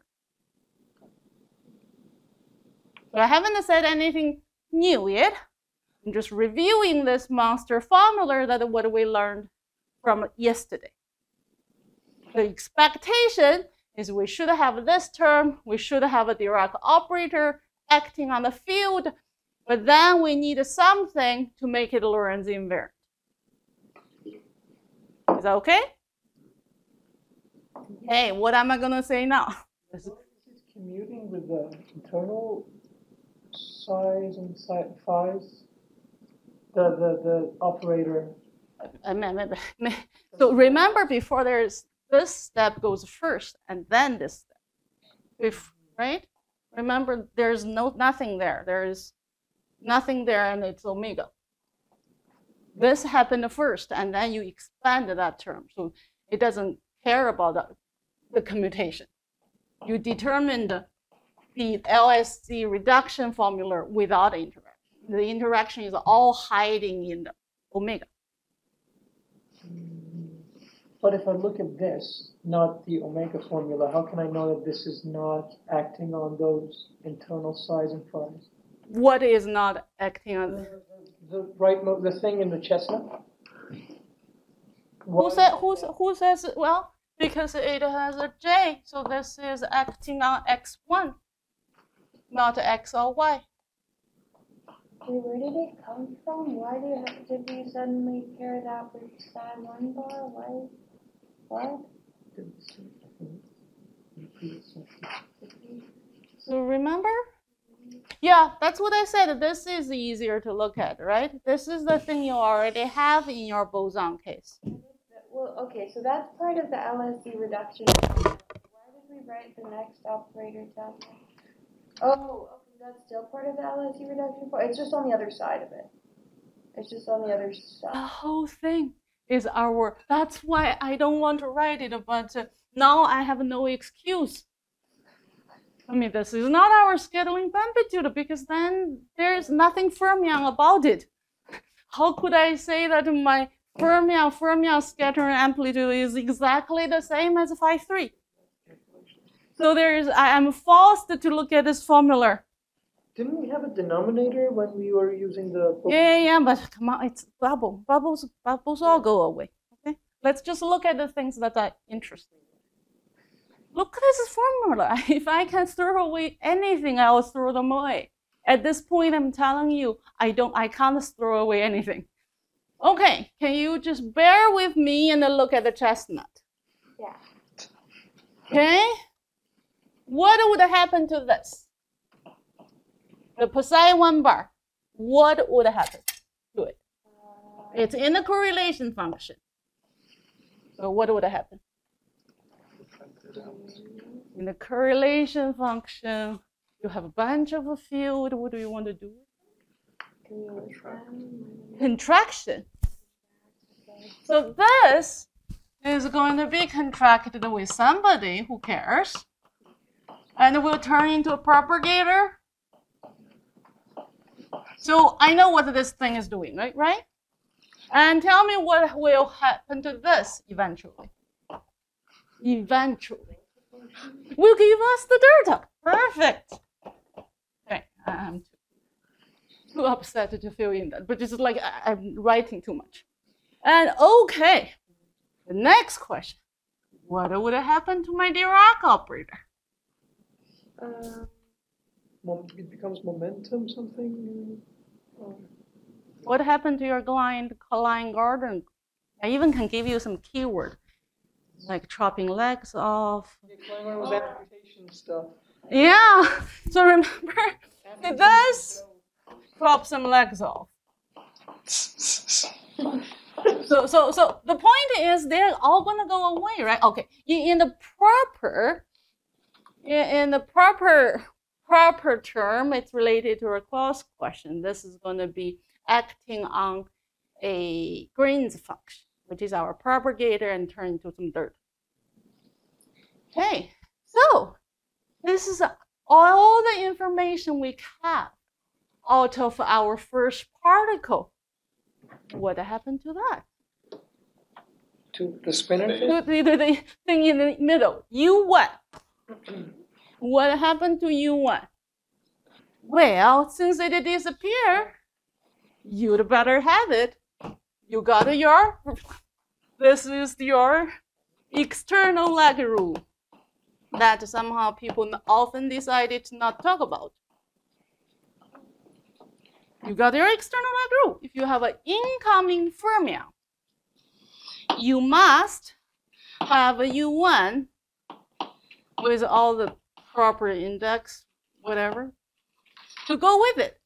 So I haven't said anything new yet. I'm just reviewing this monster formula that what we learned from yesterday. The expectation is we should have this term, we should have a Dirac operator acting on the field, but then we need something to make it Lorentz invariant. Is that okay? Hey, what am I gonna say now? Is it commuting with the internal size and phis? The operator. So remember, before there's this step goes first, and then this step, right? Remember, there's nothing there. There is nothing there, and it's omega. This happened first, and then you expand that term. So it doesn't care about the commutation. You determined the LSC reduction formula without interaction. The interaction is all hiding in the omega. But if I look at this, not the omega formula, how can I know that this is not acting on those internal size and phis? What is not acting on the thing in the chestnut? Who says, well, because it has a J, so this is acting on X1, not X or Y. Wait, where did it come from? Why did we suddenly pair that with psi 1 bar? Why? What? So remember? Yeah, that's what I said. This is easier to look at, right? This is the thing you already have in your boson case. Well, okay, so that's part of the LSC reduction. Why did we write the next operator down there? Oh, okay, that's still part of the LSC reduction part. It's just on the other side of it. It's just on the other side. The whole thing is our, that's why I don't want to write it, but now I have no excuse. I mean, this is not our scattering amplitude because then there's nothing fermion about it. How could I say that my fermion scattering amplitude is exactly the same as phi 3? So I am forced to look at this formula. Didn't we have a denominator when we were using the... Yeah, but come on, it's bubble. Bubbles all go away, okay? Let's just look at the things that are interesting. Look at this formula. If I can throw away anything, I will throw them away. At this point, I'm telling you, I can't throw away anything. Okay, can you just bear with me and look at the chestnut? Yeah. Okay? What would happen to this? The psi 1 bar. What would happen to it? It's in the correlation function. So what would happen? In the correlation function, you have a bunch of a field. What do you want to do? Contraction. So this is going to be contracted with somebody who cares, and it will turn into a propagator. So I know what this thing is doing, right? And tell me what will happen to this eventually. Eventually. Will give us the delta. Perfect. Okay, I'm too upset to fill in that, but it's like I'm writing too much. And okay, the next question. What would happen to my Dirac operator? It becomes momentum something? What happened to your Klein-Gardner? I even can give you some keyword, like chopping legs off. The Klein was amputation stuff. Yeah, so remember, it does chop some legs off. So the point is they're all gonna go away, right? Okay, in the proper term, it's related to a cross question. This is going to be acting on a Green's function, which is our propagator, and turn into some dirt. Okay, so this is all the information we have out of our first particle. What happened to that? To the spinner? To the thing in the middle, U1. What happened to U1? Well, since it disappeared, you'd better have it. You got this is your external lag rule that somehow people often decided to not talk about. You got your external lag rule. If you have an incoming fermion, you must have a U1 with all the proper index, whatever, to go with it.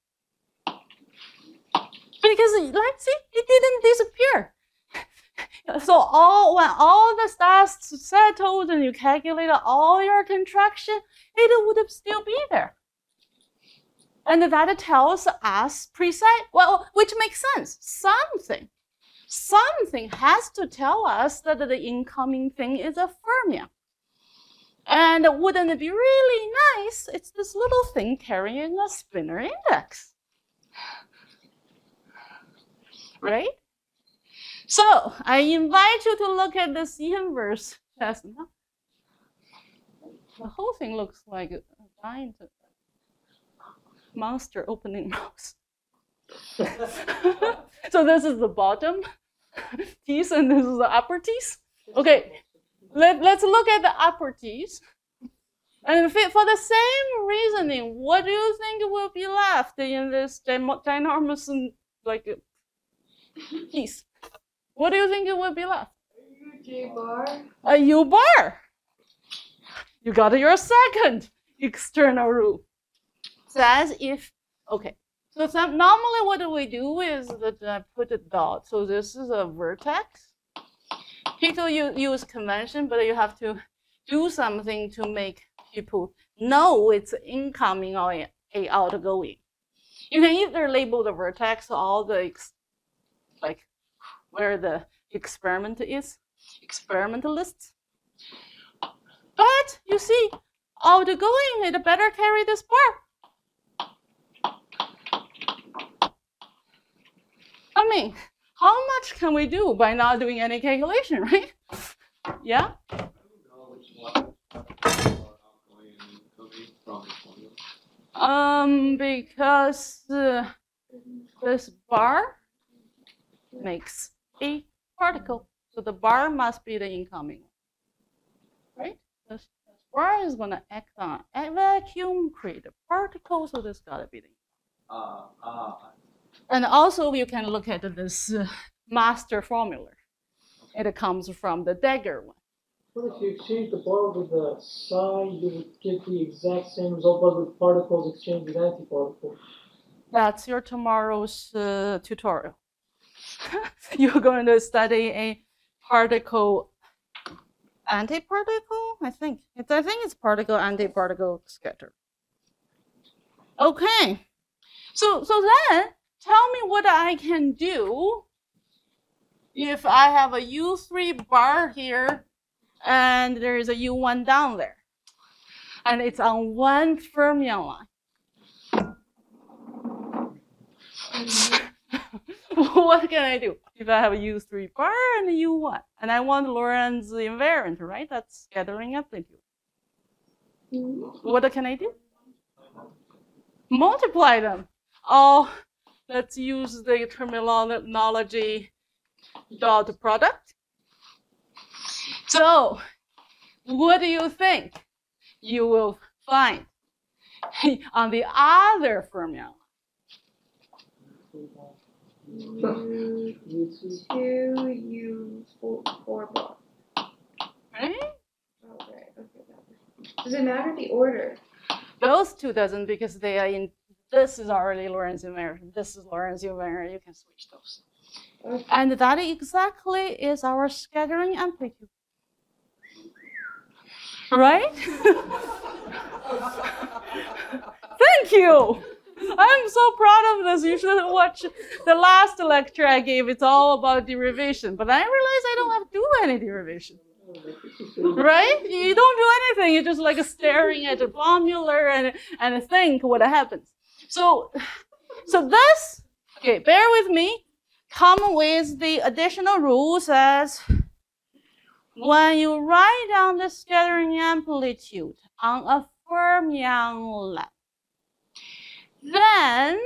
Because let's see, it didn't disappear. So when all the stars settled and you calculated all your contraction, it would still be there. And that tells us precise, well, which makes sense. Something has to tell us that the incoming thing is a fermion. And wouldn't it be really nice? It's this little thing carrying a spinor index. Right? So I invite you to look at this inverse test. The whole thing looks like a giant monster opening mouth. So this is the bottom teeth and this is the upper teeth. Okay, let's look at the upper teeth. And for the same reasoning, what do you think will be left in this ginormous teeth? What do you think it will be left? J-bar. A U-bar. You got your second external rule. Says if, okay. So normally what do we do is that I put a dot. So this is a vertex. People use convention, but you have to do something to make people know it's incoming or outgoing. You can either label the vertex or the like where the experiment is, experimentalists. But you see, outgoing, it better carry this bar. I mean, how much can we do by not doing any calculation, right? Yeah? Because this bar makes a particle. So the bar must be the incoming one, right? This bar is going to act on a vacuum, create a particle, so this got to be the And also you can look at this master formula. It comes from the dagger one. Well, if you exchange the bar with the psi, you would get the exact same result, but with particles exchanged with antiparticles. That's your tomorrow's tutorial. You're going to study a particle antiparticle. I think it's particle antiparticle scatter. Okay, so then tell me what I can do if I have a U3 bar here and there is a U1 down there, and it's on one fermion line. What can I do if I have a U3 bar and a U1, and I want Lorentz invariant, right? That's scattering amplitude. What can I do? Multiply them. Oh, let's use the terminology dot product. So, what do you think you will find on the other fermion? U4 bar. Right? Okay. Does it matter the order? Those two doesn't, because they are in. This is already Lorentz invariant. This is Lorentz invariant. You can switch those. Okay. And that exactly is our scattering amplitude. Right? Thank you. I'm so proud of this. You should watch the last lecture I gave. It's all about derivation. But I realized I don't have to do any derivation. Right? You don't do anything. You're just like staring at the formula and think what happens. So this, okay, bear with me, come with the additional rule says, when you write down the scattering amplitude on a fermion line, then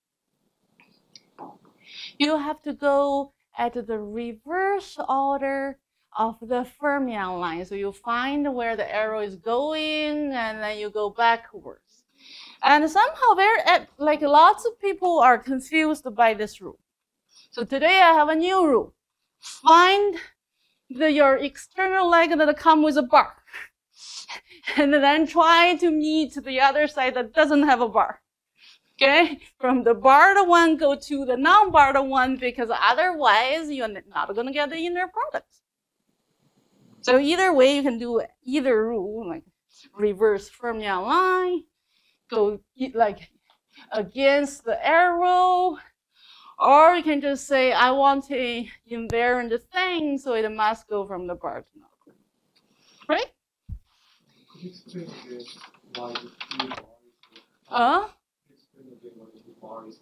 you have to go at the reverse order of the fermion line. So you find where the arrow is going, and then you go backwards. And somehow, like lots of people are confused by this rule. So today I have a new rule. Find your external leg that come with a bar, and then try to meet the other side that doesn't have a bar. Okay, from the barred one go to the non-barred one, because otherwise you're not going to get the inner product. So either way, you can do either rule, like reverse fermion line, go like against the arrow, or you can just say, I want a invariant thing, so it must go from the bar to non-bar. Right? Could you explain again why the bar is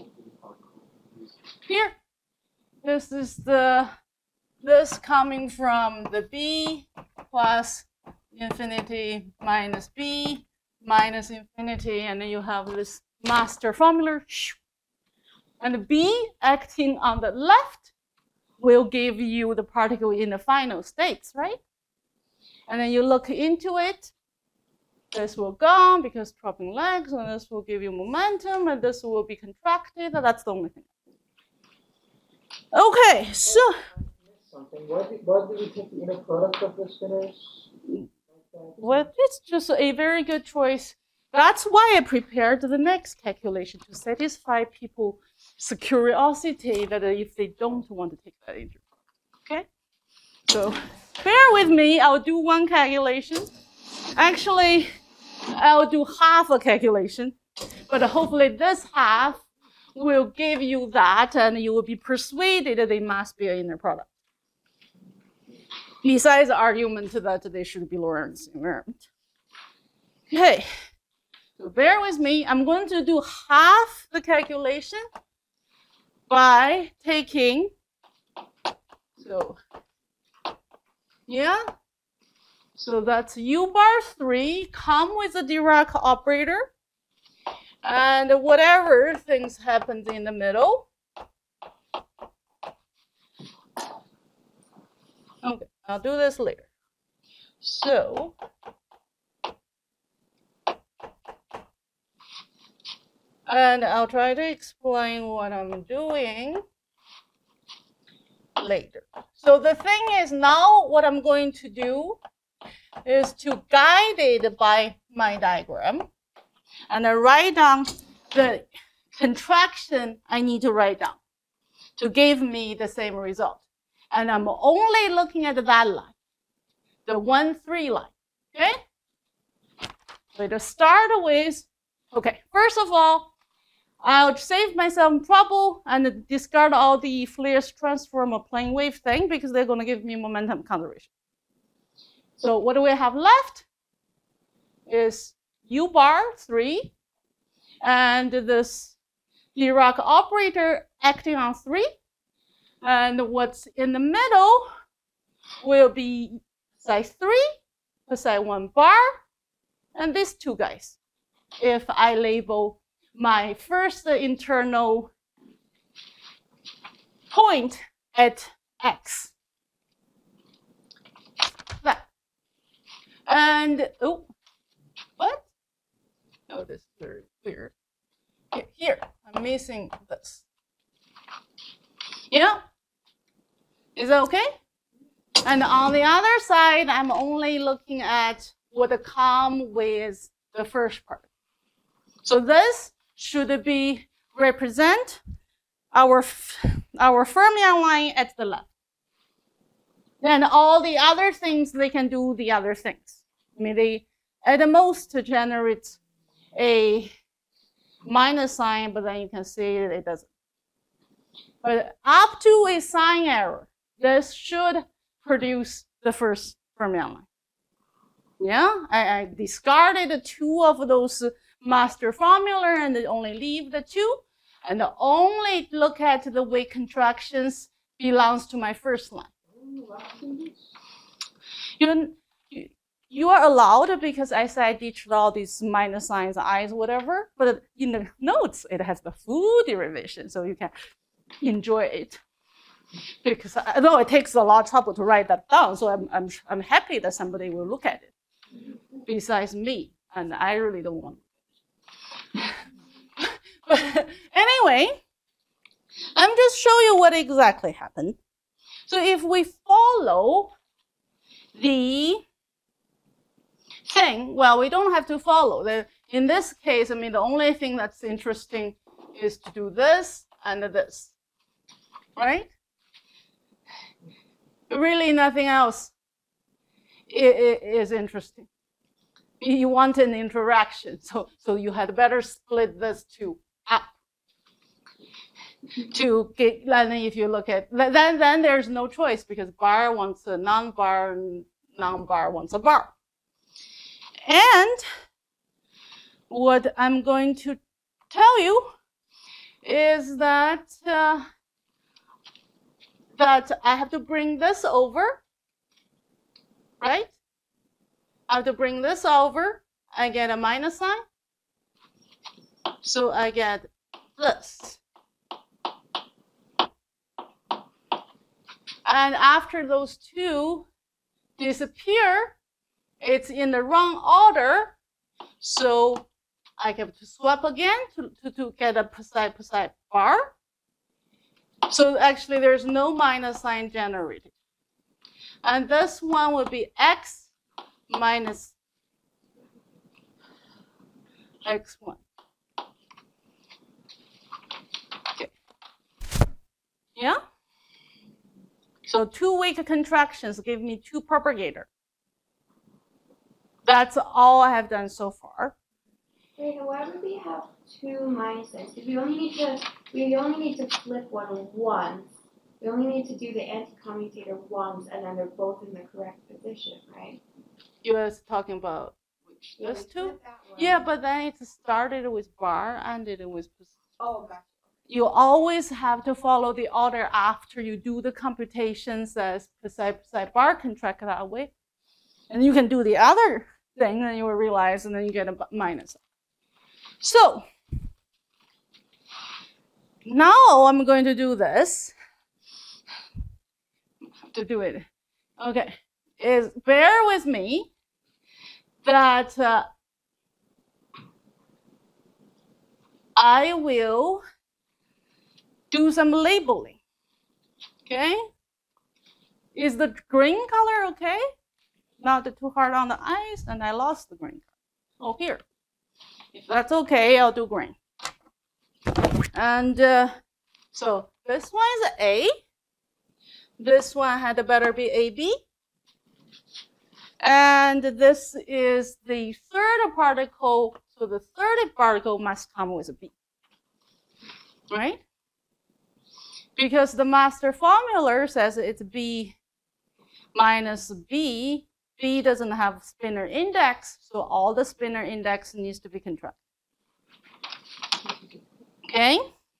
here, this is this coming from the b plus infinity minus b minus infinity, and then you have this master formula. And b acting on the left will give you the particle in the final states, right? And then you look into it. This will go because dropping legs, and this will give you momentum, and this will be contracted. That's the only thing. Okay, so. Something. Why did we take the inner product of the spinners? Well, it's just a very good choice. That's why I prepared the next calculation to satisfy people's curiosity that if they don't want to take that into account. Okay? So bear with me. I'll do one calculation. Actually, I'll do half a calculation, but hopefully this half will give you that, and you will be persuaded that they must be an inner product. Besides the argument that they should be Lorentz invariant. Okay, so bear with me. I'm going to do half the calculation by taking, so yeah, so that's u bar 3, come with the Dirac operator, and whatever things happens in the middle. Okay, I'll do this later. So, and I'll try to explain what I'm doing later. So the thing is, now what I'm going to do is to guide it by my diagram, and I write down the contraction I need to write down to give me the same result. And I'm only looking at that line, the 1, 3 line, okay? So to start with, okay, first of all, I'll save myself trouble and discard all the Fourier's transform or plane wave thing because they're going to give me momentum conservation. So what do we have left is u bar 3 and this Dirac operator acting on 3. And what's in the middle will be psi 3 plus psi 1 bar, and these two guys. If I label my first internal point at x. That. And, oh, what? Oh, this is very weird. Here, I'm missing this. Yeah? Is that okay? And on the other side, I'm only looking at what come with the first part. So this should be represent our fermion line at the left. Then all the other things, they can do the other things. I mean, they at the most generate a minus sign, but then you can see that it doesn't. But up to a sign error, this should produce the first fermion line. Yeah, I discarded 2 of those master formula and only leave the 2, and only look at the weight contractions belongs to my first line. You are allowed, because I said I ditched all these minus signs, i's, whatever, but in the notes, it has the full derivation, so you can enjoy it. Because although it takes a lot of trouble to write that down, so I'm happy that somebody will look at it besides me, and I really don't want to. But anyway, I'm just show you what exactly happened. So if we follow the thing, well, we don't have to follow. In this case, I mean, the only thing that's interesting is to do this and this, right? Really nothing else is interesting. You want an interaction, so you had better split this 2 up to get. And if you look at then there's no choice, because bar wants a non-bar and non-bar wants a bar. And what I'm going to tell you is that that I have to bring this over, right? I have to bring this over. I get a minus sign. So I get this. And after those 2 disappear, it's in the wrong order. So I have to swap again to get a precise bar. So actually there's no minus sign generated. And this one would be x minus x1. Okay. Yeah? So 2 weak contractions give me 2 propagator. That's all I have done so far. Wait, why would we have 2 minuses? If we only need to flip one once. We only need to do the anti-commutator once, and then they're both in the correct position, right? You was talking about which? Those 2? Yeah, but then it started with bar, ended with. Oh, gotcha. You always have to follow the order after you do the computations as precise bar contract that way. And you can do the other thing, and you will realize, and then you get a minus. So now I'm going to do this. To do it, okay. Bear with me that I will do some labeling. Okay. Is the green color okay? Not too hard on the eyes, and I lost the green color. Oh, here. If that's okay, I'll do green. And so this one is A. This one had better be AB. And this is the 3rd particle, so the 3rd particle must come with a B. Right? Because the master formula says it's B minus B. B doesn't have spinor index, so all the spinor index needs to be contracted. Okay?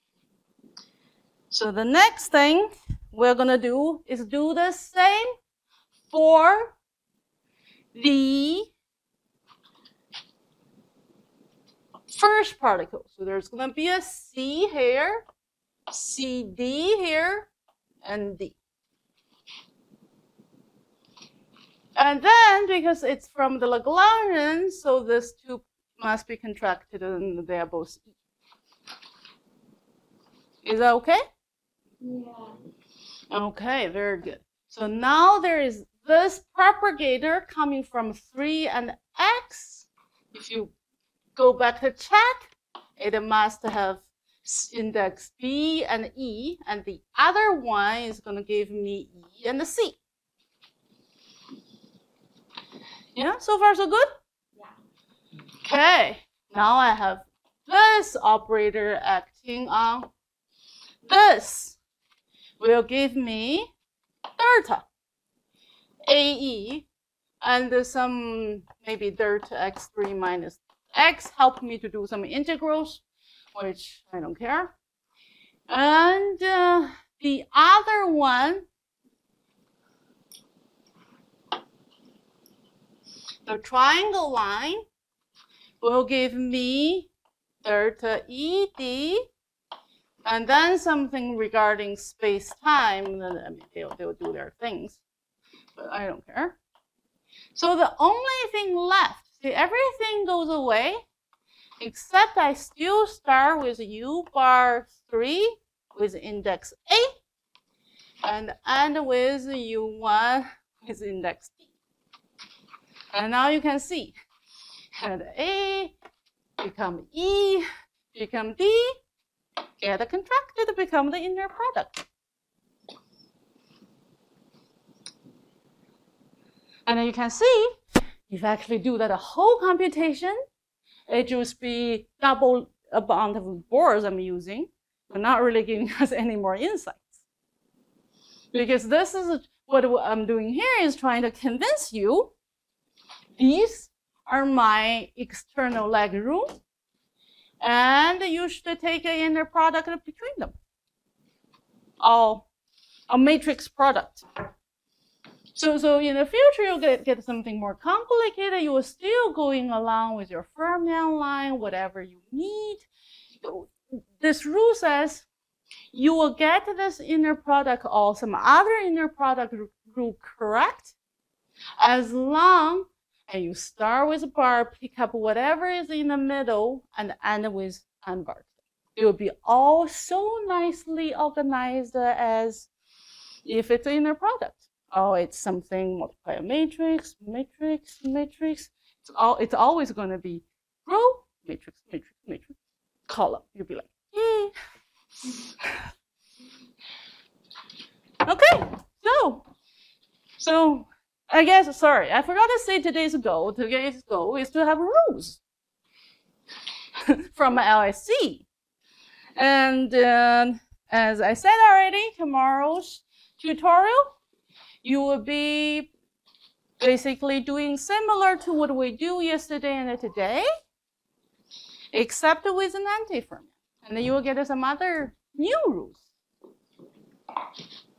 So the next thing we're going to do is do the same for the first particle. So there's going to be a C here, CD here, and D. And then, because it's from the Lagrangian, so this 2 must be contracted, and they are both E. Is that okay? Yeah. Okay, very good. So now there is this propagator coming from 3 and X. If you go back to check, it must have index B and E, and the other one is going to give me E and C. Yeah, so far so good? Yeah. Okay, now I have this operator acting on this will give me delta AE and some maybe delta x3 minus x help me to do some integrals, which I don't care. And the other one, the triangle line will give me delta ED, and then something regarding space-time. I mean, they'll do their things, but I don't care. So the only thing left, see, everything goes away, except I still start with U bar 3 with index A, and end with U1 with index D. And now you can see that A become E, become D, get contracted, become the inner product. And then you can see, if you actually do that whole computation, it just be double amount of bores I'm using, but not really giving us any more insights. Because this is what I'm doing here is trying to convince you these are my external leg room, and you should take an inner product between them. A matrix product. So in the future, you'll get something more complicated. You are still going along with your fermion line, whatever you need. This rule says you will get this inner product or some other inner product group correct as long as you start with a bar, pick up whatever is in the middle, and end with unbarred. It will be all so nicely organized as if it's an inner product. Oh, it's something multiply a matrix, matrix, matrix. It's always going to be row, matrix, matrix, matrix, column. You'll be like, yay. Okay, so I guess, sorry, I forgot to say today's goal. Today's goal is to have rules from LSC. And as I said already, tomorrow's tutorial, you will be basically doing similar to what we do yesterday and today, except with an antifermion. And then you will get some other new rules.